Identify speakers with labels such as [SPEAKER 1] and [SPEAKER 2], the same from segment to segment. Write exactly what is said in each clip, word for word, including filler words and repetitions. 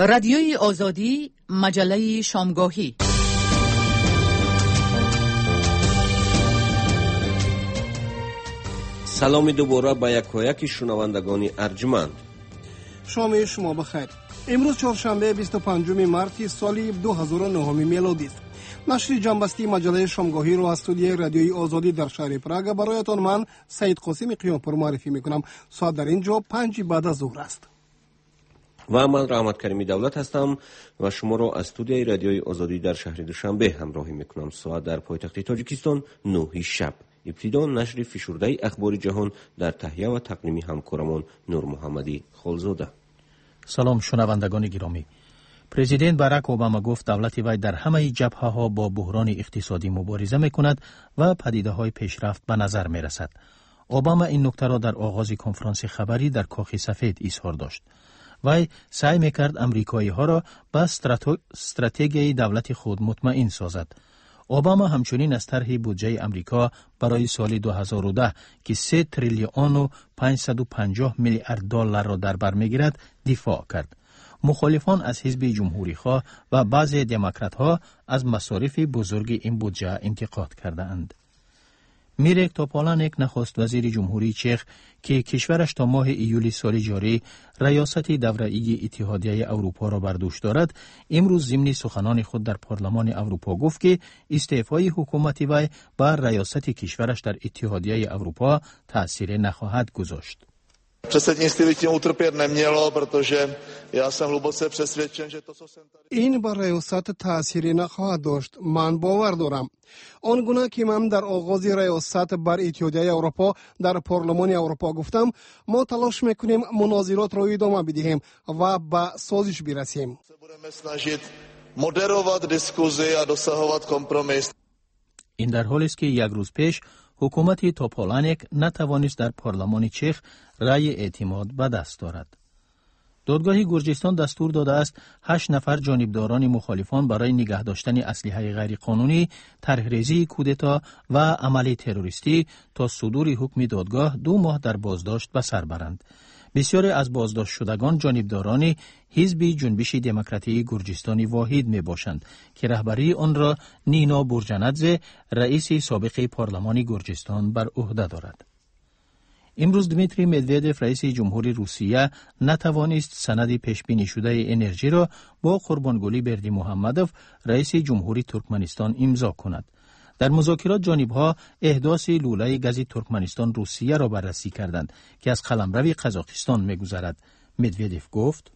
[SPEAKER 1] رادیوی آزادی، مجله شامگاهی.
[SPEAKER 2] سلام دوباره به یکایک شنوندگان ارجمند.
[SPEAKER 3] شام شما بخیر. امروز چهارشنبه بیست و پنجم مارس سال دو هزار و نه میلادی است. نشر جنبستی مجله شامگاهی رو از استودیوی رادیوی آزادی در شهر پراگ برایتان من سید قاسم قیامپور معرفی میکنم. ساعت در اینجا پنج بعد از ظهر است.
[SPEAKER 2] و من رحمت کریمی دولت هستم و شما را از استودیوی رادیوی آزادی در شهر دوشنبه همراهی میکنم. ساعت در پایتخت تاجیکستان نه شب. ابتدا نشر فشرده اخبار جهان در تهیه و تقدیم همکارمان نور محمدی خالزاده.
[SPEAKER 4] سلام شنوندگان گرامی. پرزیدنت باراک اوباما گفت دولت وی در همه جبهه‌ها با بحران اقتصادی مبارزه میکند و پدیده‌های پیشرفت به نظر میرسد. اوباما این نکته را در آغاز کنفرانس خبری در کاخ سفید اظهار داشت. وی سعی میکرد امریکایی‌ها را به استراتژی دولت خود مطمئن سازد. اوباما همچنین از طرح بودجه امریکا برای سال دو هزار و ده که سه تریلیون و پانصد و پنجاه میلیارد دلار را در بر میگیرد دفاع کرد. مخالفان از حزب جمهوری خواه و بعضی دموکرات ها از مصارف بزرگ این بودجه انتقاد کردند. میرک توپالانک نخست وزیر جمهوری چخ که کشورش تا ماه ایول سال جاری ریاست دوره‌ای اتحادیه اروپا را بر دوش دارد، امروز ضمن سخنان خود در پارلمان اروپا گفت که استعفای حکومت وی بر ریاست کشورش در اتحادیه اروپا تأثیر نخواهد گذاشت.
[SPEAKER 5] Předsednictví tím utrpět nemělo, protože já jsem hluboce přesvědčen, že to, co jsem tady...
[SPEAKER 3] این بر ریاست تأثیری نخواهد داشت. من باور دارم. آنگونه که من در آغاز ریاست بر اتحادیه اروپا در پارلمان اروپا گفتم، ما تلاش میکنیم مناظرات را ادامه بدهیم و به سازش برسیم.
[SPEAKER 5] budeme snažit moderovat diskuzi a dosahovat kompromis.
[SPEAKER 4] این در حالی است که یک روز پیش حکومت توپالانک نتوانست در پارلمان چخ رأی اعتماد به دست دارد. دادگاه گرجستان دستور داده است هشت نفر جانبداران مخالفان برای نگه داشتن اسلحه غیر قانونی، طرحریزی کودتا و عمل تروریستی تا صدور حکم دادگاه دو ماه در بازداشت به سر برند. بسیاری از بازداشت شدگان جانبداران حزب جنبش دموکراتی گرجستانی واحد می باشند که رهبری آن را نینا برجندزه رئیس سابق پارلمان گرجستان بر عهده دارد. امروز دمیتری مدودف رئیس جمهوری روسیه نتوانست سند پیشبینی شده انرژی را با قربانگلی بردی محمدوف رئیس جمهوری ترکمنستان امضا کند. در مذاکرات جانبها احداث لوله گاز ترکمنستان روسیه را بررسی کردند که از قلمرو قزاقستان می‌گذرد. مدودف گفت: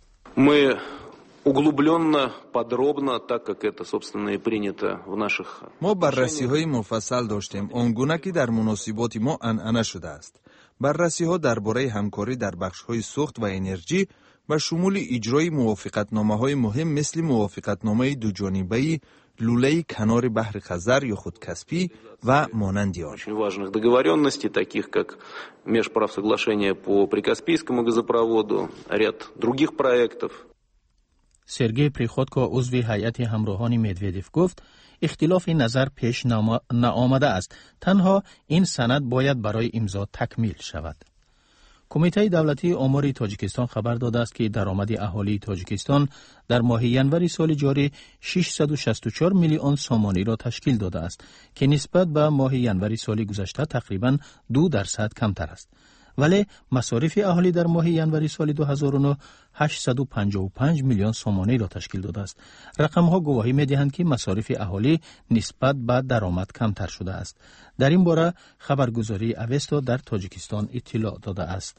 [SPEAKER 6] Мы углубленно, подробно, так как это, собственно, и принято в наших...
[SPEAKER 7] ما بررسی‌های مفصل داشتیم آنگونه که در مناسبات ما عنعنه شده است. بررسی‌ها درباره همکاری در بخش‌های سوخت و انرژی و شمول اجرای موافقتنامه‌های مهم مثل موافقتنامه دوجانبه‌ای لوله کنار بحر خزر یا خود کسپی و مانند آن.
[SPEAKER 6] Очень важных договоренностей, таких как межправсоглашение по Прикаспийскому газопроводу, ряд других проектов.
[SPEAKER 4] سرگئی پریخودکو عضو هیئت همراهان مدودف گفت اختلاف نظر پیش نآمده است. تنها این سند باید برای امضا تکمیل شود. کمیته دولتی آمار تاجیکستان خبر داده است که درآمد اهالی تاجیکستان در ماه ینوری سال جاری ششصد و شصت و چهار میلیون سومانی را تشکیل داده است که نسبت به ماه ینوری سال گذشته تقریباً دو درصد کمتر است. ولی مصارف اهالی در ماه ینوری سال دو هزار و نه هشتصد و پنجاه و پنج میلیون سومانی را تشکیل داده است. رقم‌ها گواهی می‌دهند که مصارف اهالی نسبت به درآمد کمتر شده است. در این باره خبرگزاری اوستا در تاجیکستان اطلاع داده است.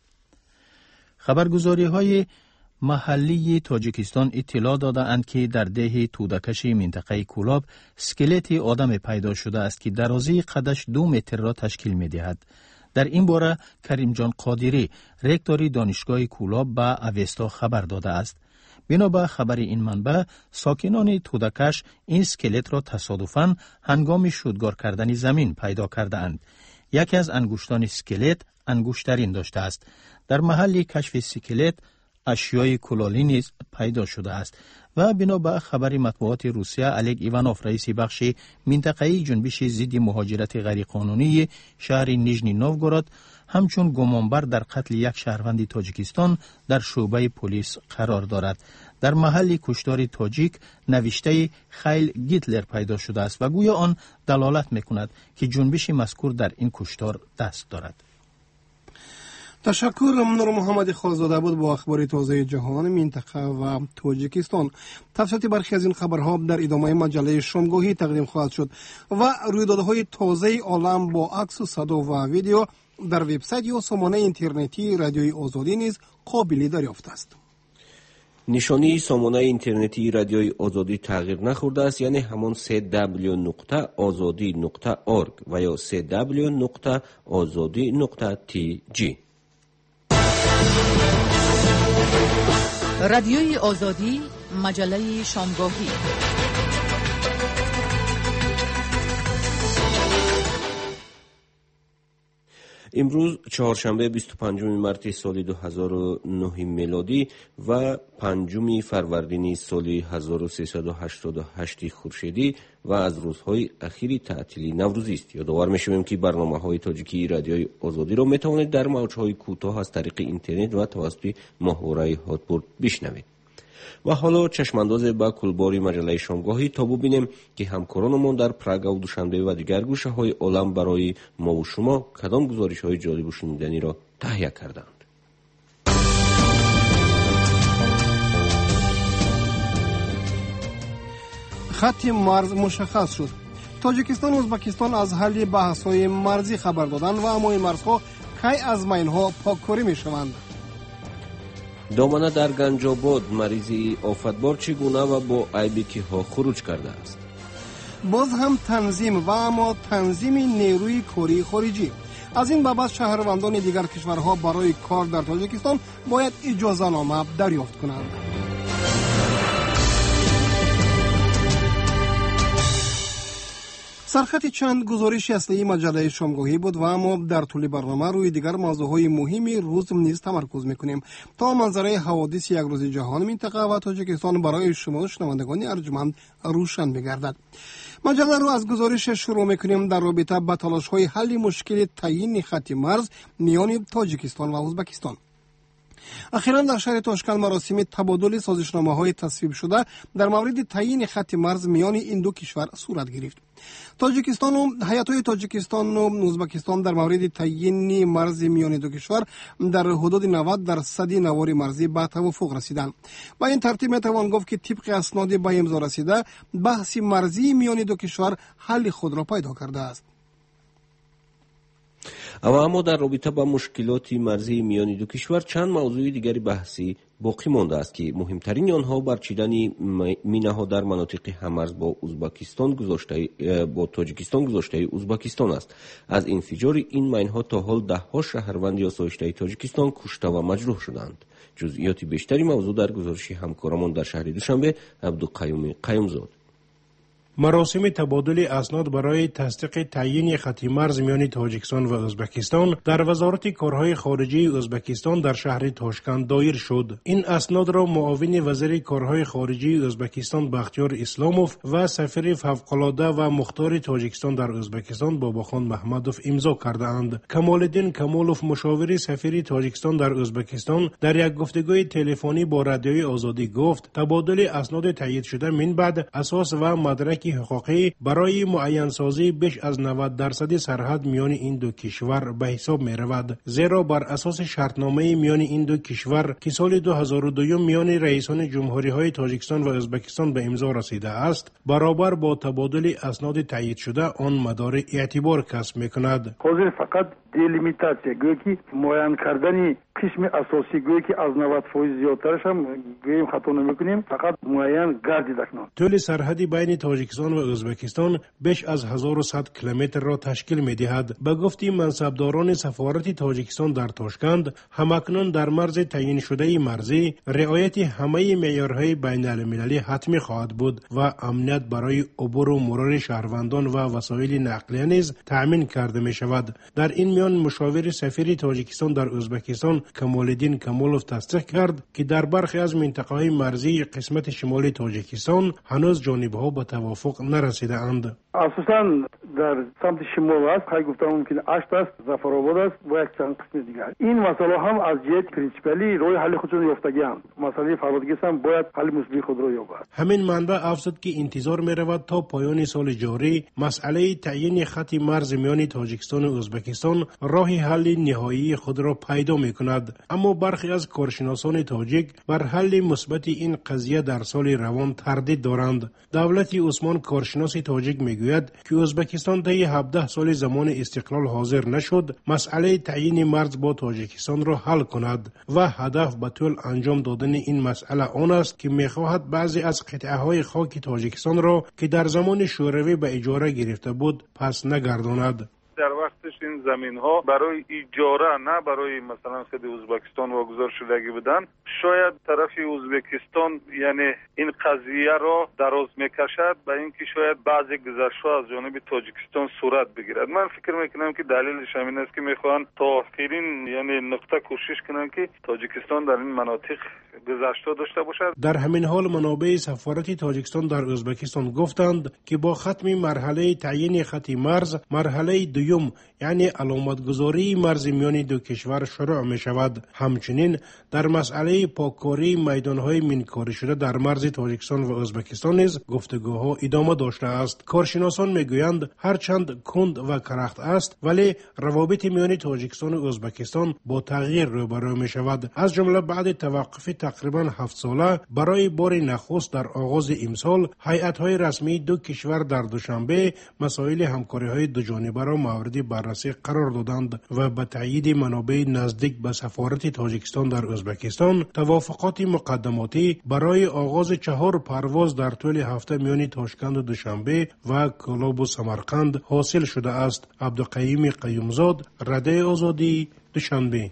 [SPEAKER 4] خبرگزاری‌های محلی تاجیکستان اطلاع داده‌اند که در ده توده‌کش منطقه کولاب اسکلت آدم پیدا شده است که درازی قدش دو متر را تشکیل می‌دهد. در این باره کریم جان قادری رکتور دانشگاه کولاب به اوستا خبر داده است. بنابر خبر این منبع ساکنان توده‌کش این اسکلت را تصادفاً هنگام شودگار کردن زمین پیدا کرده اند. یکی از انگشتان اسکلت انگشترین داشته است. در محل کشف اسکلت اشیای کلالی نیز پیدا شده است و بنا به خبر مطبوعات روسیه الگ ایوانوف رئیس بخش منطقه‌ای جنبش ضد مهاجرت غیرقانونی شهر نیژنی نوگورود همچون گمانبر در قتل یک شهروند تاجیکستان در شعبه پلیس قرار دارد. در محل کشتار تاجیک نوشته خیل گیتلر پیدا شده است و گویا آن دلالت میکند که جنبش مذکور در این کشتار دست دارد.
[SPEAKER 3] تشکر. نور محمد خالزاده بود با اخبار تازه جهان منطقه و تاجیکستان. تفصیل برخی از این خبرها در ادامه مجله شامگاهی تقدیم خواهد شد و رویدادهای تازه عالم با عکس و صدا و ویدیو در وبسایت یا سامانه اینترنتی رادیوی آزادی نیز قابل دریافت است.
[SPEAKER 2] نشانی سامانه اینترنتی رادیوی آزادی تغییر نخورده است، یعنی همان سی دبلیو نقطه آزادی نقطه اورگ و یا سی دبلیو نقطه آزادی نقطه تی جی.
[SPEAKER 1] رادیوی آزادی مجله شامگاهی.
[SPEAKER 2] امروز چهارشنبه بیست و پنجم مارس سال دو هزار و نه میلادی و پنجم فروردین سال هزار و سیصد و هشتاد و هشت خورشیدی و از روزهای اخیر تعطیلی نوروزی است. یادآور می‌شویم که برنامه‌های تاجیکی رادیوی آزادی را می‌توانید در موج‌های کوتاه از طریق اینترنت و توسط ماهواره هاتبرد بشنوید. و حالا چشمانداز به کلباری مجله شامگاهی تا ببینیم که همکارانمان در پراگ و دوشنبه و دیگر گوشه‌های عالم برای ما و شما کدام گزارش‌های جالب و شنیدنی را تهیه کردند.
[SPEAKER 3] خط مرز مشخص شد. تاجیکستان و ازبکستان از حل بحث‌های مرزی خبر دادند و اما این مرزها کی از ماین‌ها پاک‌کاری می‌شوند.
[SPEAKER 2] دامنه در گنجاباد مریضی آفتبار چگونه و با عیبکی ها خروج کرده است.
[SPEAKER 3] باز هم تنظیم و اما تنظیم نیروی کاری خارجی. از این بابت شهروندان دیگر کشورها برای کار در تاجیکستان باید اجازه نامه دریافت کنند. سرخط چند گزارش اصلی مجله شامگاهی بود و اما در طول برنامه روی دیگر موضوعهای مهمی روز نیز تمرکز میکنیم تا منظره حوادث یک روز جهان منطقه و تاجیکستان برای شما شنوندگان ارجمند روشن بگردد. مجله رو از گزارش شروع میکنیم در رابطه با تلاش‌های حل مشکل تعیین خط مرز میان تاجیکستان و ازبکستان. اخیراً در شهر تاشکند مراسم تبادل سازشنامه‌های تصویب شده در مورد تعیین خط مرز میان این دو کشور صورت گرفت. تاجیکستان و هیئت‌های تاجیکستان و ازبکستان در مورد تعیین مرز میان دو کشور در حدود نود درصد نوار مرزی به توافق رسیدند. با این ترتیب میتوان گفت که طبق اسناد به امضا رسیده بحث مرزی میان دو کشور حل خود را پیدا کرده است.
[SPEAKER 2] اما در رابطه با مشکلات مرزی میان دو کشور چند موضوع دیگری بحثی باقی مانده است که مهمترین آنها برچیدن مینه‌ها در مناطق هممرز با ازبکستان گذاشته با تاجیکستان گذاشته ازبکستان است. از انفجار این مین‌ها تا حال ده ها شهروند آسایشته تاجیکستان کشته و مجروح شدند. جزئیات بیشتری موضوع در گزارش همکارمان در شهر دوشنبه عبدالقیوم قیومزاد.
[SPEAKER 8] مراسم تبادل اسناد برای تصدیق تعیین خط مرز میان تاجیکستان و ازبکستان در وزارت کارهای خارجه ازبکستان در شهر تاشکند دایر شد. این اسناد را معاون وزیر کارهای خارجه ازبکستان بختیار اسلاموف و سفیر فوق‌العاده و مختار تاجیکستان در ازبکستان باباخان محمدوف امضا کردند. کمال‌الدین کمالوف مشاور سفیر تاجیکستان در ازبکستان در یک گفتگوی تلفنی با رادیوی آزادی گفت تبادل اسناد تایید شده من بعد اساس و مدرک حقوقی برای معین سازی بیش از نود درصد سرحد میان این دو کشور به حساب می رود، زیرا بر اساس شرطنامه میان این دو کشور که سال دو هزار و دو میان رئیسان جمهوری های تاجیکستان و ازبکستان به امضا رسیده است، برابر با تبادل اسناد تایید شده آن مدار اعتبار کسب می کند.
[SPEAKER 9] حاضر فقط دیلیمیتاسیا گویی که معین کردن قسم اساسی گویی که از نود درصد زیادترش هم گوییم خطا نمیکنیم، فقط معین گردیده کنند.
[SPEAKER 8] طول سرحدی بین تاجیکستان و ازبکستان بیش از هزار و صد کیلومتر را تشکیل می‌دهد. به گفته منصبداران سفارت تاجیکستان در تاشکند، همکنون در مرز تعیین شده مرزی رعایت همه معیارهای بین المللی حتمی خواهد بود و امنیت برای عبور و مرور شهروندان و وسایل نقلیه نیز تأمین کرده می شود. در این میان همچنان مشاور سفیر تاجیکستان در ازبکستان کمالالدین کمالوف تصدیق کرد که در برخی از منطقه‌های مرزی قسمت شمالی تاجیکستان هنوز جانب‌ها به توافق نرسیده‌اند.
[SPEAKER 9] اساساً در سمت شمال است، خیلی گفتم ممکن اشت است، ظفرآباد است و یک چند قسم دیگر. این مسئله هم از جهت پرینسیپالی روی حل خودشون یافتگی‌اند. مسئله فرودگیست هم باید حل مثبت خود را یابد.
[SPEAKER 8] همین منبع افزود که انتظار می‌رود تا پایان سال جاری مسئله تعیین خط مرز میان تاجیکستان و ازبکستان راه حل نهایی خود را پیدا می‌کند. اما برخی از کارشناسان تاجیک بر حل مثبت این قضیه در سال روان تردید دارند. دولت عثمان کارشناس تاجیک میگوید که ازبکستان طی هفده سال زمان استقلال حاضر نشد مسئله تعیین مرز با تاجیکستان را حل کند و هدف به طول انجام دادن این مسئله آن است که میخواهد بعضی از قطعه های خاک تاجیکستان را که در زمان شوروی به اجاره گرفته بود پس نگرداند.
[SPEAKER 10] در وقتش این زمین ها برای اجاره نه برای مثلا خود ازبکستان واگذار شدگی بدن، شاید طرف ازبکستان یعنی این قضیه را دراز میکشد به اینکه شاید بعضی گذشت‌ها از جانب تاجیکستان صورت بگیرد. من فکر میکنم که دلیلش همین است که میخوان تا آخرین یعنی نقطه کوشش کنن که تاجیکستان در این مناطق گذشته داشته باشد.
[SPEAKER 8] در همین حال منابع سفارت تاجیکستان در ازبکستان گفتند که با ختم مرحله تعیین خط مرز، مرحله دوم یعنی علامتگذاری مرز میان دو کشور شروع می شود. همچنین در مسئله پاککاری میدانهای منکاری شده در مرز تاجیکستان و ازبکستان نیز گفتگوها ادامه داشته است. کارشناسان میگویند هرچند کند و کرخت است ولی روابط میان تاجیکستان و ازبکستان با تغییر روبرو می شود. از جمله بعد توقف تقریبا هفت ساله برای بار نخست در آغاز امسال هیئت‌های رسمی دو کشور در دوشنبه مسائل همکاری‌های دو جانبه را مورد بررسی قرار دادند و به تایید منابع نزدیک به سفارت تاجیکستان در ازبکستان توافقات مقدماتی برای آغاز چهار پرواز در طول هفته میان تاشکند و دوشنبه و کلاب و سمرقند حاصل شده است. عبدالقیوم قیومزاد، رادیوی آزادی، دوشنبه.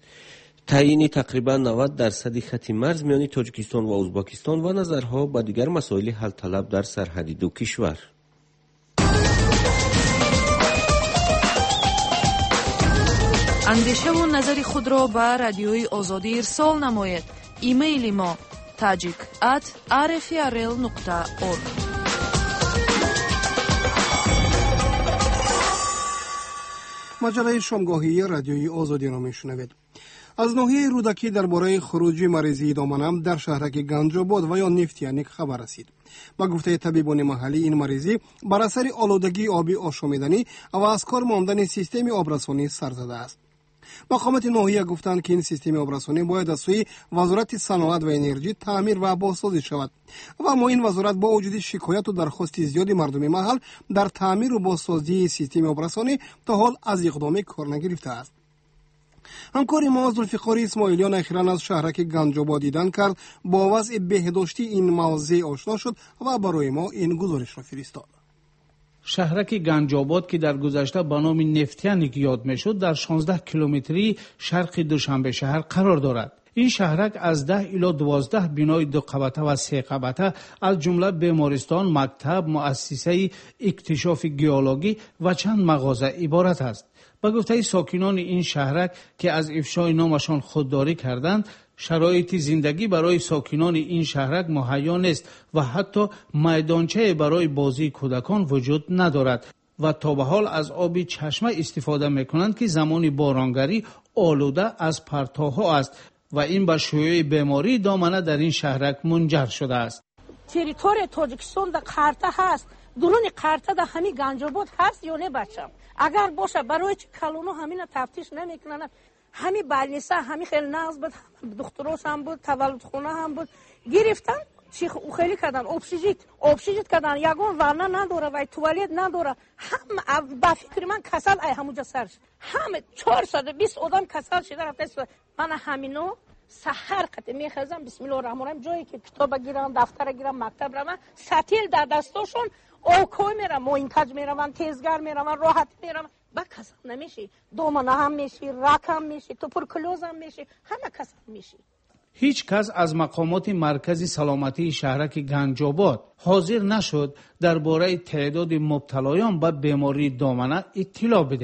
[SPEAKER 2] تعیین تقریبا نود درصد خط مرز میان تاجیکستان و ازبکستان و نظرها به دیگر مسائل حل طلب در سرحد دو کشور.
[SPEAKER 1] اندیشه و نظر خود را به رادیوی آزادی ارسال نمایید. ایمیل ما tajik at r f r l nokta org.
[SPEAKER 3] مجله شامگاهی رادیوی آزادی را میشنوید. از ناحیه رودکی درباره خروج مریضی دامنم در شهرک گنجاباد و یا نفتیانیک خبر رسید. با گفته طبیبان محلی این مریضی بر اثر آلودگی آبی آشامیدنی و از کار ماندن سیستم آبرسانی سر زده است. مقامات ناحیه گفتند که این سیستم آبرسانی باید از سوی وزارت صنعت و انرژی تعمیر و بازسازی شود و اما این وزارت با وجود شکایت و درخواست زیادی مردم محل در تعمیر و بازسازی سیستم آبرسانی تا حال از اقدام کار نگرفته است. همکار ما ذوالفقار اسماعیلیان اخیراً از شهرک گنجاباد دیدن کرد، با وضع بهداشتی این موضع آشنا شد و برای ما این گزارش را فرستاد.
[SPEAKER 11] شهرک گنجاباد که در گذشته به نام نفتیانیک یاد میشد در شانزده کیلومتری شرق دوشنبه شهر قرار دارد. این شهرک از ده الی دوازده بینای دو قبطه و سه قبطه از جمله بیمارستان، مکتب، مؤسسه اکتشاف گیولوژی و چند مغازه عبارت است. به گفته ساکنان این شهرک که از افشای نامشان خودداری کردند، شرایط زندگی برای ساکنان این شهرک مهیا نیست و حتی میدانچه برای بازی کودکان وجود ندارد و تا به حال از آب چشمه استفاده میکنند که زمان بارانگری آلوده از پرتوها است و این به شیوع بیماری دامنه در این شهرک منجر شده است.
[SPEAKER 12] تریتوری تاجیکستان در قرطه هست، درون قرطه در همین گنجاباد هست یا نه بچم؟ اگر باشه برای چه کلونو همین تفتیش نمیکنن؟ همین بالنیسا همین خیلی نقص بود، دختروس هم بود، تولد خونه هم بود، گرفتن چی خیلی کردن، اکسیژن اکسیژن کردن، یگان ورنه نداره و توالت نداره. هم با فکر من کسل ای همونجا سرش همه چهارصد و بیست آدم کسل شده رفته. من همینو سحر قطع میخزم بسم الله الرحمن الرحیم، جایی که کتاب گیرم، دفتر گیرم، مکتب روم، ستیل در دستاشون اوکوی میرم، موینکج میرم، تیزگر میرم، راحت میرم، با کسل نمیشی، دومانه هم میشی، رک هم میشی، توبرکلوز هم میشی، همه کسل میشی.
[SPEAKER 11] هیچ کس از مقامات مرکز سلامتی شهرک گنجاباد حاضر نشد درباره تعداد مبتلایان به بیماری دامنه اطلاع بدهد.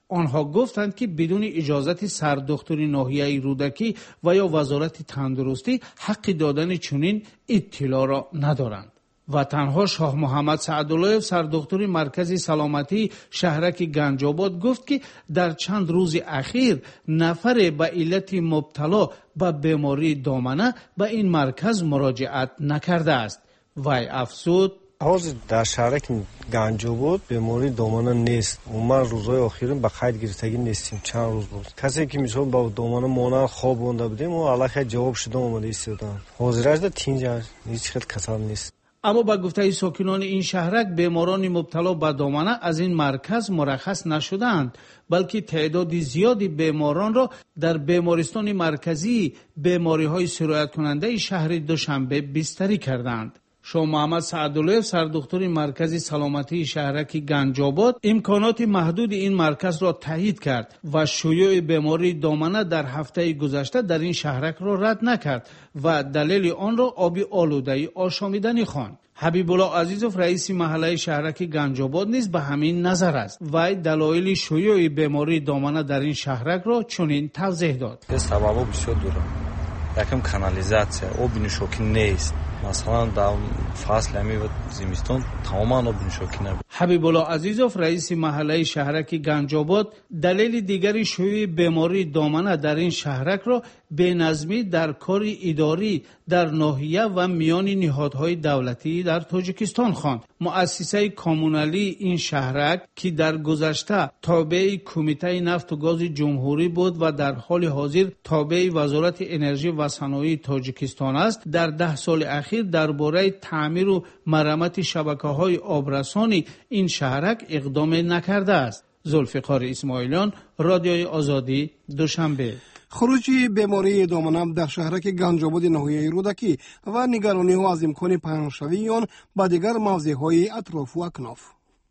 [SPEAKER 11] آنها گفتند که بدون اجازت سردکتر ناحیه رودکی و یا وزارت تندرستی حق دادن چنین اطلاع را ندارند. و تنها شاه محمد سعداللهیف سردکتر مرکز سلامتی شهرک گنجاباد گفت که در چند روز اخیر نفر به علت مبتلا به بیماری دامنه به این مرکز مراجعت نکرده است. وی افزود:
[SPEAKER 13] حاضر در شهرک گنجاباد بیماری دامنه نیست و ما روزهای اخیرم به خیر گرفتگی نیستیم. چند روز بود کسی که مثلا با دامنه مانع خواب مونده بودیم و علاقه جواب شده اومده ایستادن. حاضرش ده تینجا هیچ خیلی کسان نیست.
[SPEAKER 11] اما با گفته ساکنان این شهرک بیماران مبتلا به دامنه از این مرکز مرخص نشدند، بلکه تعداد زیادی بیماران را در بیمارستان مرکزی بیماری های سرایت کننده شهر دوشنبه بستری کردند. شاه محمد سعداللهیف سردکتر مرکز سلامتی شهرک گنجاباد امکانات محدود این مرکز را تایید کرد و شیوع بیماری دامنه در هفته گذشته در این شهرک را رد نکرد و دلیل آن را آب آلوده آشامیدنی خواند. حبیب الله عزیزوف رئیس محله شهرک گنجاباد نیز به همین نظر است و دلایل شیوع بیماری دامنه در این شهرک را چنین توضیح داد:
[SPEAKER 14] سبب بسیار دوره. یکم کانالیزاسیا آب نشوکی نیست. مثلا در فصل همی و زمستان تماما آب نشوکی نبود.
[SPEAKER 11] حبیب الله عزیزوف رئیس محله شهرک گنجاباد دلیل دیگری شیوع بیماری دامنه در این شهرک را بی‌نظمی در کار اداری در ناحیه و میان نهادهای دولتی در تاجیکستان خواند. مؤسسه کامونالی این شهرک که در گذشته تابع کمیته نفت و گاز جمهوری بود و در حال حاضر تابع وزارت انرژی و صنایع تاجیکستان است، در ده سال اخیر درباره تعمیر و مرمت شبکه‌های آبرسانی این شهرک اقدام نکرده است. ذوالفقار اسماعیلیان، رادیوی آزادی، دوشنبه.
[SPEAKER 3] خروج بیماری دامنه در شهرک گنجاباد ناحیه رودکی و نگرانی ها از امکان پهنشوی آن به دیگر موضع‌های اطراف و اکناف.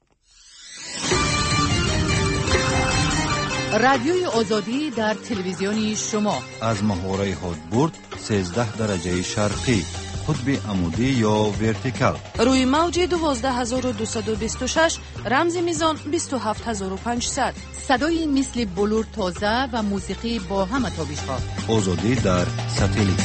[SPEAKER 1] رادیوی آزادی در تلویزیونی شما
[SPEAKER 15] از محوره هادبورد سیزده درجه شرقی، قطب عمودی یا ورتیکال،
[SPEAKER 1] روی موج دوازده هزار و دویست و بیست و شش، رمز میزان بیست و هفت هزار و پانصد. صدای مثل بلور تازه و موسیقی با همه تابش‌ها.
[SPEAKER 15] آزادی در ساتلیت.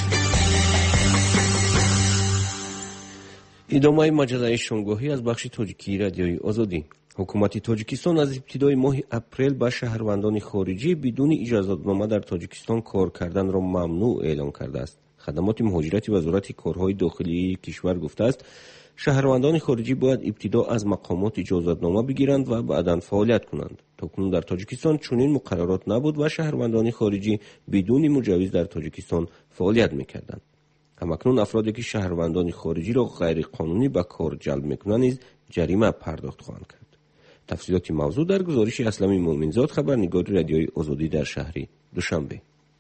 [SPEAKER 2] ادامه مجله شنگاهی از بخش تاجیکی رادیوی آزادی. حکومت تاجیکستان از ابتدای ماه اپریل به شهروندان خارجی بدون اجازه‌نامه در تاجیکستان کار کردن را ممنوع اعلام کرده است. خدمات مهاجرتی وزارت کارهای داخلی کشور گفته است شهروندان خارجی باید ابتدا از مقامات اجازه‌نامه بگیرند و بعداً فعالیت کنند. تاکنون در تاجیکستان چنین مقررات نبود و شهروندان خارجی بدون مجوز در تاجیکستان فعالیت می‌کردند. همکنون افرادی که شهروندان خارجی را غیر قانونی به کار جلب می‌کنند نیز جریمه پرداخت خواهند کرد. تفصیلات موضوع در گزارش اسلمی مومنزاد، خبرنگار رادیوی آزادی در شهر دوشنبه.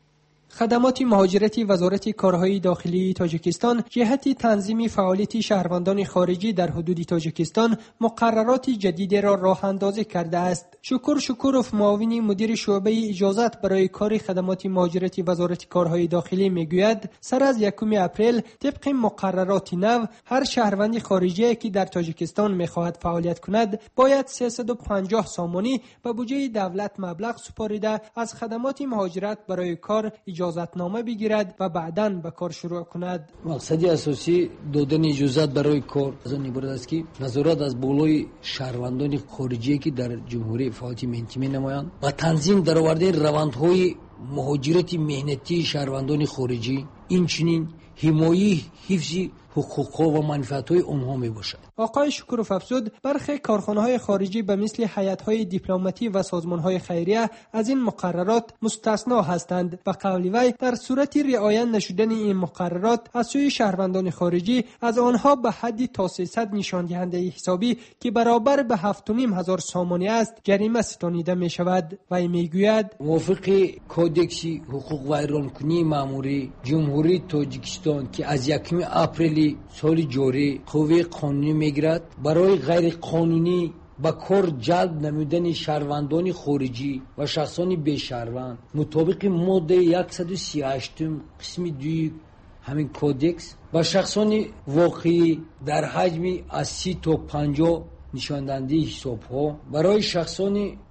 [SPEAKER 16] خدمات مهاجرتی وزارت کارهای داخلی تاجیکستان جهت تنظیم فعالیت شهروندان خارجی در حدود تاجیکستان مقررات جدید را راه اندازی کرده است. شکر شکروف معاون مدیر شعبه اجازت برای کار خدمات مهاجرتی وزارت کارهای داخلی میگوید سر از یکم اپریل طبق مقررات نو هر شهروند خارجی که در تاجیکستان میخواهد فعالیت کند باید سیصد و پنجاه سامانی به بودجه دولت مبلغ سپاریده از خدمات مهاجرت برای کار اجازتنامه بگیرد و بعداً به کار شروع کند.
[SPEAKER 17] مقصد اساسی دادن اجازت برای کار از این عبارت است که نظارت از بالای شهروندان خارجی که در جمهوری فعالیت منتمی نمایند و تنظیم درآوردن روندهای مهاجرت مهنتی شهروندان خارجی، اینچنین حمایت حفظ حقوق‌ها و منفعت‌های آنها میباشد.
[SPEAKER 16] آقای شکروف افزود برخی کارخانه‌های خارجی به مثل هیئت‌های دیپلماتی و سازمان‌های خیریه از این مقررات مستثنا هستند و قول وی در صورت رعایت نشدن این مقررات از سوی شهروندان خارجی از آنها به حدی تا سیصد نشان دهنده حسابی که برابر به هفت و نیم هزار سامانی است جریمه ستانیده می‌شود. وی میگوید
[SPEAKER 17] موافق کودکس حقوق و ایرانکنی ماموری جمهوری تاجیکستان که از یکم اپریل سال جاری قوه قانونی میگیرد برای غیر قانونی با کار جلب نمودن شهروندان خارجی و شخصان بیشهروند مطابق ماده صد و سی و هشت قسم دوی همین کودکس و شخصان واقعی در حجم از سی تا پنجاه نشاندهنده حساب ها برای شخصان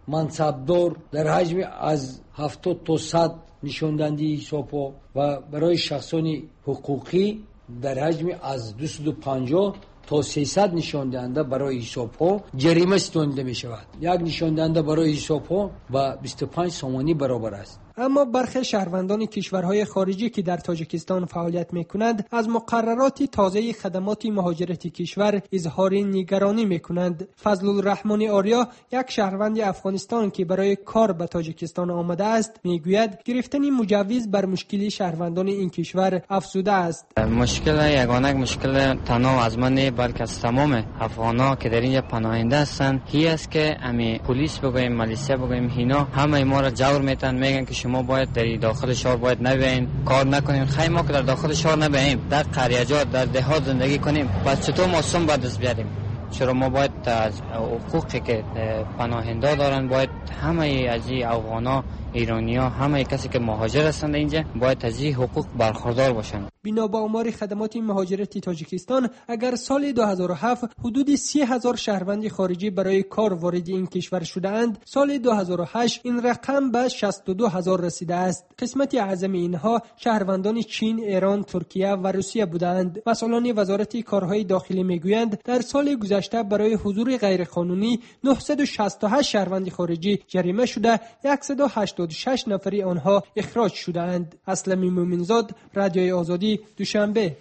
[SPEAKER 17] мансабдор дар ҳаҷми аз ҳафтод то сад нишондандии ҳисобҳо ва барои шахсони ҳуқуқӣ дар ҳаҷми аз дусаду панҷоҳ то сесад нишондиҳанда барои ҳисобҳо ҷарима ситонида мешавад. як нишондиҳанда барои ҳисобҳо ба бисту панҷ сомонӣ баробар аст.
[SPEAKER 16] اما برخی شهروندان کشورهای خارجی که در تاجیکستان فعالیت میکنند از مقررات تازه خدمات مهاجرتی کشور اظهار نگرانی میکنند. فضل الرحمن آریا، یک شهروند افغانستان که برای کار به تاجیکستان آمده است، میگوید گرفتن مجوز بر مشکل شهروندان این کشور افزوده است.
[SPEAKER 18] مشکل یگانه مشکل تنها از من بلکه از تمام افغانا که در اینجا پناهنده هستند هی است که امی پلیس بگویم ملیسا بگویم اینا همه ما را جور میتن، میگن که شما باید در داخل شهر باید نبین، کار نکنیم. خیلی ما که در داخل شهر نبینیم، در قریه‌جات در دهات زندگی کنیم، پس چطور ما سم باید دست بیاریم؟ چرا ما باید از حقوقی که پناهنده دارن باید همه از این افغانا، ایرانی‌ها، همه کسی که مهاجر هستند اینجا باید از این حقوق برخوردار باشند.
[SPEAKER 16] بنا به آمار خدمات مهاجرتی تاجیکستان، اگر سال دو هزار و هفت حدود سی هزار شهروند خارجی برای کار وارد این کشور شدند، سال دو هزار و هشت این رقم به شصت و دو هزار رسیده است. قسمت اعظم اینها شهروندان چین، ایران، ترکیه و روسیه بودند. مسئولان وزارت کارهای داخلی میگویند در سال گذشته برای حضور غیرقانونی نهصد و شصت و هشت شهروند خارجی جریمه شده، صد و هشتاد و شش نفری آنها اخراج شدند. اسلمی مومنزاد، رادیوی آزادی، دوشنبه.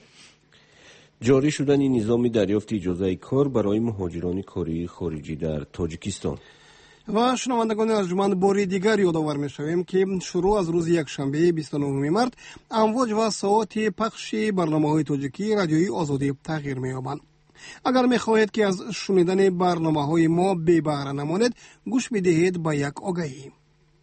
[SPEAKER 2] جاری شدن نظام دریافت اجازه کار برای مهاجران کاری خارجی در تاجیکستان.
[SPEAKER 3] و شنوندگان ارجمند، باری دیگر یادآور می‌شویم که شروع از روز یکشنبه بیست و نهم مارس امواج و ساعات پخش برنامه‌های تاجیکی رادیوی آزادی تغییر می‌یابند. اگر می‌خواهید که از شنیدن برنامه‌های ما بی بهره نمانید، گوش بدهید به یک آگهی.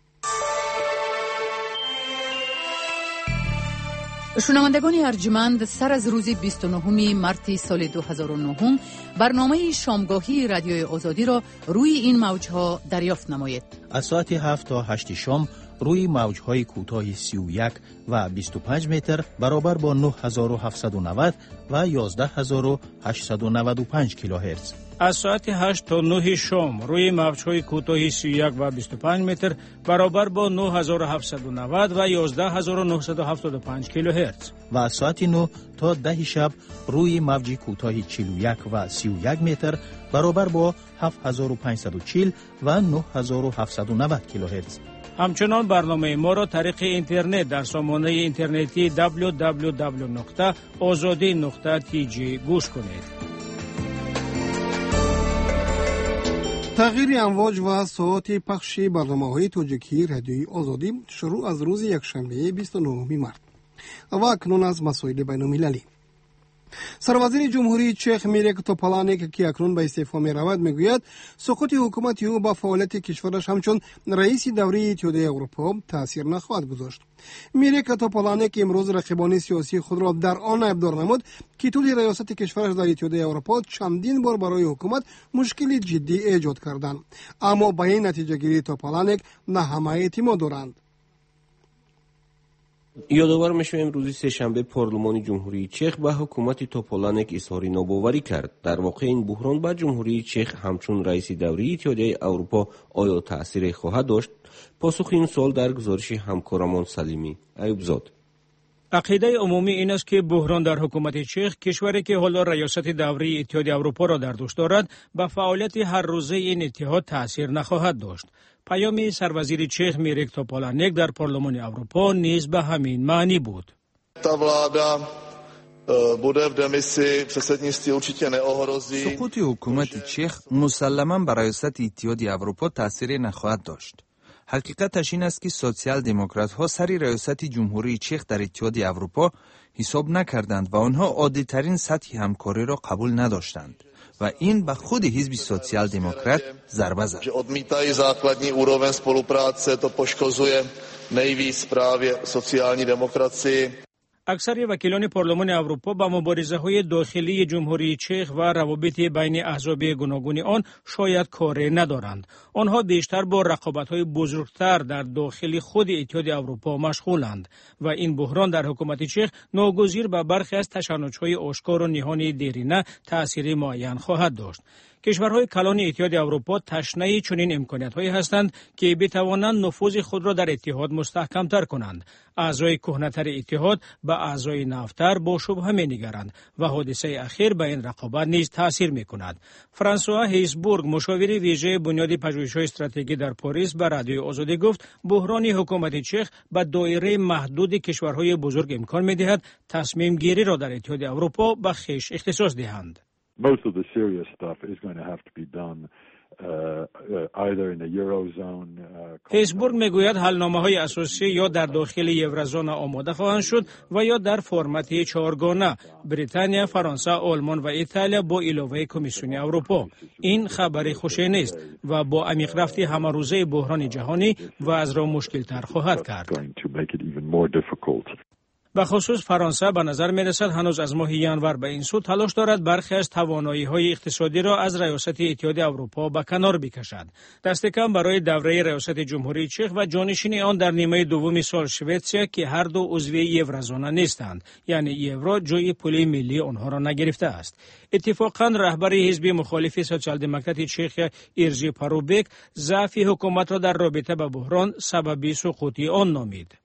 [SPEAKER 1] شنوندگان ارجمند، سر از روز بیست و نهم مارس سال دو هزار و نه برنامه شامگاهی رادیوی آزادی را روی این موجها دریافت نمایید.
[SPEAKER 4] از ساعت هفت تا هشت شام روی موجهای کوتاه سی و یک و بیست و پنج متر برابر با نه هزار و هفتصد و نود و یازده هزار و هشتصد و نود و پنج کیلوهرتز.
[SPEAKER 11] از ساعت هشت تا نه شام روی موجهای کوتاه سی و یک و بیست و پنج متر برابر با نه هزار و هفتصد و نود و یازده هزار و نهصد و هفتاد و پنج کیلوهرتز.
[SPEAKER 4] و از ساعت نه تا ده شب روی موج کوتاه چهل و یک و سی و یک متر برابر با هفت هزار و پانصد و چهل و نه هزار و هفتصد و نود کیلوهرتز.
[SPEAKER 11] همچنان برنامه ما را طریق اینترنت در سامانه اینترنتی دبلیو دبلیو دبلیو نقطه آزادی نقطه تی جی گوش کنید.
[SPEAKER 3] تغییر امواج و ساعات پخش برنامه‌های تاجیکی رادیوی آزادی شروع از روز یکشنبه بیست و نهم مارس. و اکنون از مسائل بین‌المللی. سروازیر جمهوری چخ میرک توپالانک که اکنون به استعفا می رود میگوید سقوط حکومت او با فعالیت کشورش همچون رئیس دوره اتحادیه اروپا تاثیر نخواهد گذاشت. میرک توپالانک امروز رقیبان سیاسی خود را در آن ابدار نمود که طول ریاست کشورش در اتحادیه اروپا چندین بار برای حکومت مشکل جدی ایجاد کردند، اما به این نتیجه گیری توپالانک نه همه اعتماد دارند.
[SPEAKER 2] یادآور می‌شویم روز سه‌شنبه پارلمان جمهوری چخ به حکومت توپالانک اظهار ناباوری کرد. در واقع این بحران بر جمهوری چخ همچون رئیس دوره اتحادیه اروپا آیا تأثیر خواهد داشت؟ پاسخ این سوال در گزارش همکارمان سلیمی ایوبزاد.
[SPEAKER 11] عقیده عمومی این است که بحران در حکومت چخ، کشوری که حالا ریاست دوره اتحادیه اروپا را در دوش دارد، به فعالیت هر روزه این اتحاد تأثیر نخواهد داشت. پیام سروازیر چخ میرک توپالانک در پارلمان اروپا نیز به همین معنی بود.
[SPEAKER 5] Ta vláda bude v demisi, předsednictví určitě neohrozí.
[SPEAKER 7] سقوط حکومت چخ مسلماً بر ریاست اتحادیه اروپا تأثیر نخواهد داشت. حقیقتش این است که سوسیال دموکرات ها سر ریاست جمهوری چخ در اتحادیه اروپا حساب نکردند و آنها عادی ترین سطح همکاری را قبول نداشتند و این به خود حزب سوسیال دموکرات ضربه زد.
[SPEAKER 5] Že odmítají základní úroveň spolupráce, to poškozuje nejvíc právě sociální demokracii.
[SPEAKER 11] اکثر وکیلان پارلمان اروپا با مبارزه‌های داخلی جمهوری چخ و روابط بین احزاب گوناگون آن شاید کاری ندارند. آنها بیشتر با رقابت‌های بزرگتر در داخل خود اتحادیه اروپا مشغولند و این بحران در حکومت چخ ناگزیر به برخی از تشنج‌های آشکار و نهانی دیرینه تأثیر معین خواهد داشت.
[SPEAKER 19] کشورهای کلان اتحاد اروپا تشنه چنین امکانیت‌هایی هستند که بتوانند نفوذ خود را در اتحاد مستحکم‌تر کنند. اعضای کهنه‌تر اتحاد به اعضای نوتر با شبهه می‌نگرند و حادثه اخیر به این رقابت نیز تاثیر می‌کند. فرانسوا هیسبورگ، مشاور ویژه بنیاد پژوهش‌های استراتژی در پاریس، به رادیوی آزادی گفت بحران حکومت چخ به دایره محدود کشورهای بزرگ امکان می‌دهد تصمیم گیری را در اتحاد اروپا به خویش اختصاص دهند.
[SPEAKER 20] Most of the serious stuff is going to have to be done uh, uh, either in the eurozone.
[SPEAKER 19] هیسبورگ میگوید حلنامه‌های اساسی یا در داخل یورozone آماده خواهند شد و یا در فرمت چهارگانه بریتانیا، فرانسه، آلمان و ایتالیا با علاوه کمیسیون اروپا. این خبری خوشی نیست و با عمیق رفتی همه روزه بحران جهانی و از را مشکل تر خواهد کرد. به خصوص فرانسه به نظر می رسد هنوز از ماه ینور به این سو تلاش دارد برخی از توانایی های اقتصادی را از ریاست اتحاد اروپا به کنار بکشد. دست کم برای دوره ریاست جمهوری چخ و جانشین آن در نیمه دوم سال سوئیسریا که هر دو عضو یورozone نیستند، یعنی یورو جای پول ملی آنها را نگرفته است. اتفاقاً رهبر حزب مخالف سوسیال دموکرات چخ ایرژی پاروبک ضعف حکومت را در رابطه با بحران سبب سقوط آن نامید.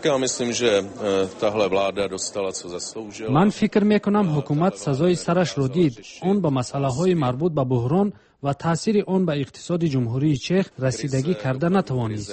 [SPEAKER 21] من فکر میکنم حکومت سزای سرش را دید. آن به مسئله های مربوط به بحران و تاثیر آن به اقتصاد جمهوری چخ رسیدگی کرده نتوانید.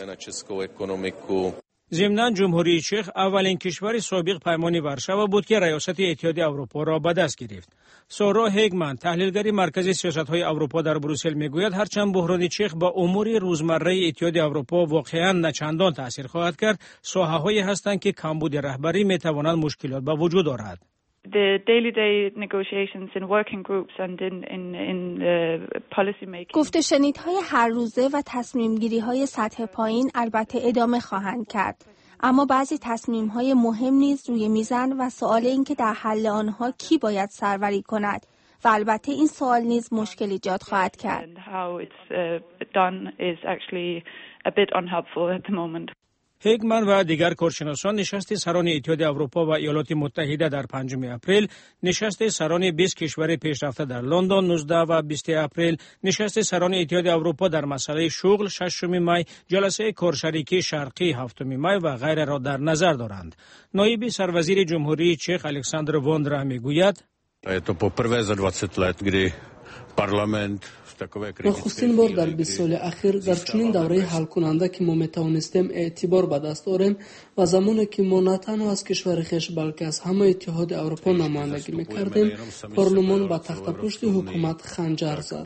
[SPEAKER 19] ضمناً جمهوری چخ اولین کشور سابق پیمان ورشو بود که ریاست اتحاد اروپا را به دست گرفت. سارا هگمن، تحلیلگر مرکز سیاست‌های اروپا در بروسل میگوید هرچند بحران چخ با امور روزمره اتحاد اروپا واقعاً نچندان تاثیر خواهد کرد، ساحه‌هایی هستند که کمبود رهبری میتواند مشکلات به وجود آورد.
[SPEAKER 22] The daily day negotiations in working groups and in in in uh, policy making.
[SPEAKER 23] گفته شنیدهای هر روزه و تصمیم گیری های سطح پایین البته ادامه خواهند کرد، اما بعضی تصمیم های مهم نیز روی میزن و سوال این که در حل آنها کی باید سروری کند و البته این سوال نیز مشکل ایجاد خواهد کرد.
[SPEAKER 22] How it's uh, done is actually a bit unhelpful at the moment.
[SPEAKER 19] هگمن و دیگر کارشناسان نشست سران اتحاد اروپا و ایالات متحده در پنجم اپریل، نشست سران بیست کشور پیشرفته در لندن نوزده و بیست اپریل، نشست سران اتحاد اروپا در مسئله شغل ششم می، جلسه کارشریکی شرقی هفتم می و غیره را در نظر دارند. نایب سروزیر جمهوری چخ الکساندر وندرا میگوید
[SPEAKER 24] Je to poprvé za dvacet let, kdy parlament
[SPEAKER 25] نخستین بار در بیست سال اخیر در چنین دوره حل کننده که ما میتوانستیم اعتبار به دست آوریم و زمانی که ما نه تنها از کشور خویش بلکه از همه اتحاد اروپا نمایندگی میکردیم، پارلمان به تخت پشت حکومت خنجر زد.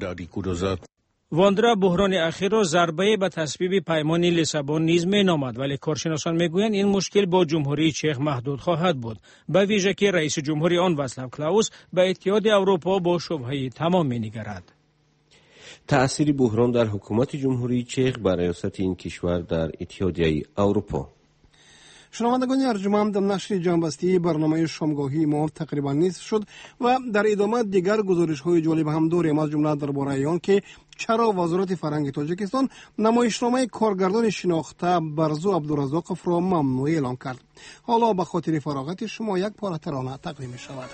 [SPEAKER 19] واندرا بحران اخیر را ضربه به تصویب پیمان لیسابون نیز مینامد، ولی کارشناسان میگویند این مشکل با جمهوری چخ محدود خواهد بود، به ویژه که رئیس جمهوری آن واعلاو کلاوس به اتحاد اروپا با شبهه تمام مینگرد.
[SPEAKER 2] تأثیر بحران در حکومت جمهوری چخ بر ریاست این کشور در اتحادیه اروپا.
[SPEAKER 3] شنوندگان ارجمند، نشر جنبستی برنامه شامگاهی ما تقریبا نصف شد و در ادامه دیگر گزارش های جالب هم داریم، از جمله درباره آن که چرا وزارت فرهنگ تاجیکستان نمایشنامه کارگردان شناخته برزو عبدالرزاقов را ممنوع اعلام کرد. حالا به خاطر فراغت شما یک پاره ترانه تقدیم می شود.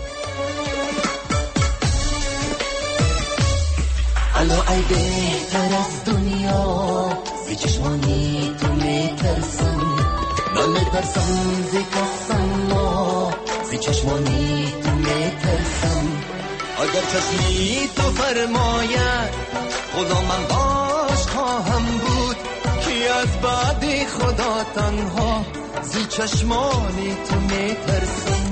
[SPEAKER 26] الو ای بهتر از دنیا زی چشمانی تو میترسم، نمیترسم زی کسم ما زی چشمانی تو میترسم. اگر چشمی تو فرماید غلامم باش خواهم بود که از بعد خدا تنها زی چشمانی تو میترسم.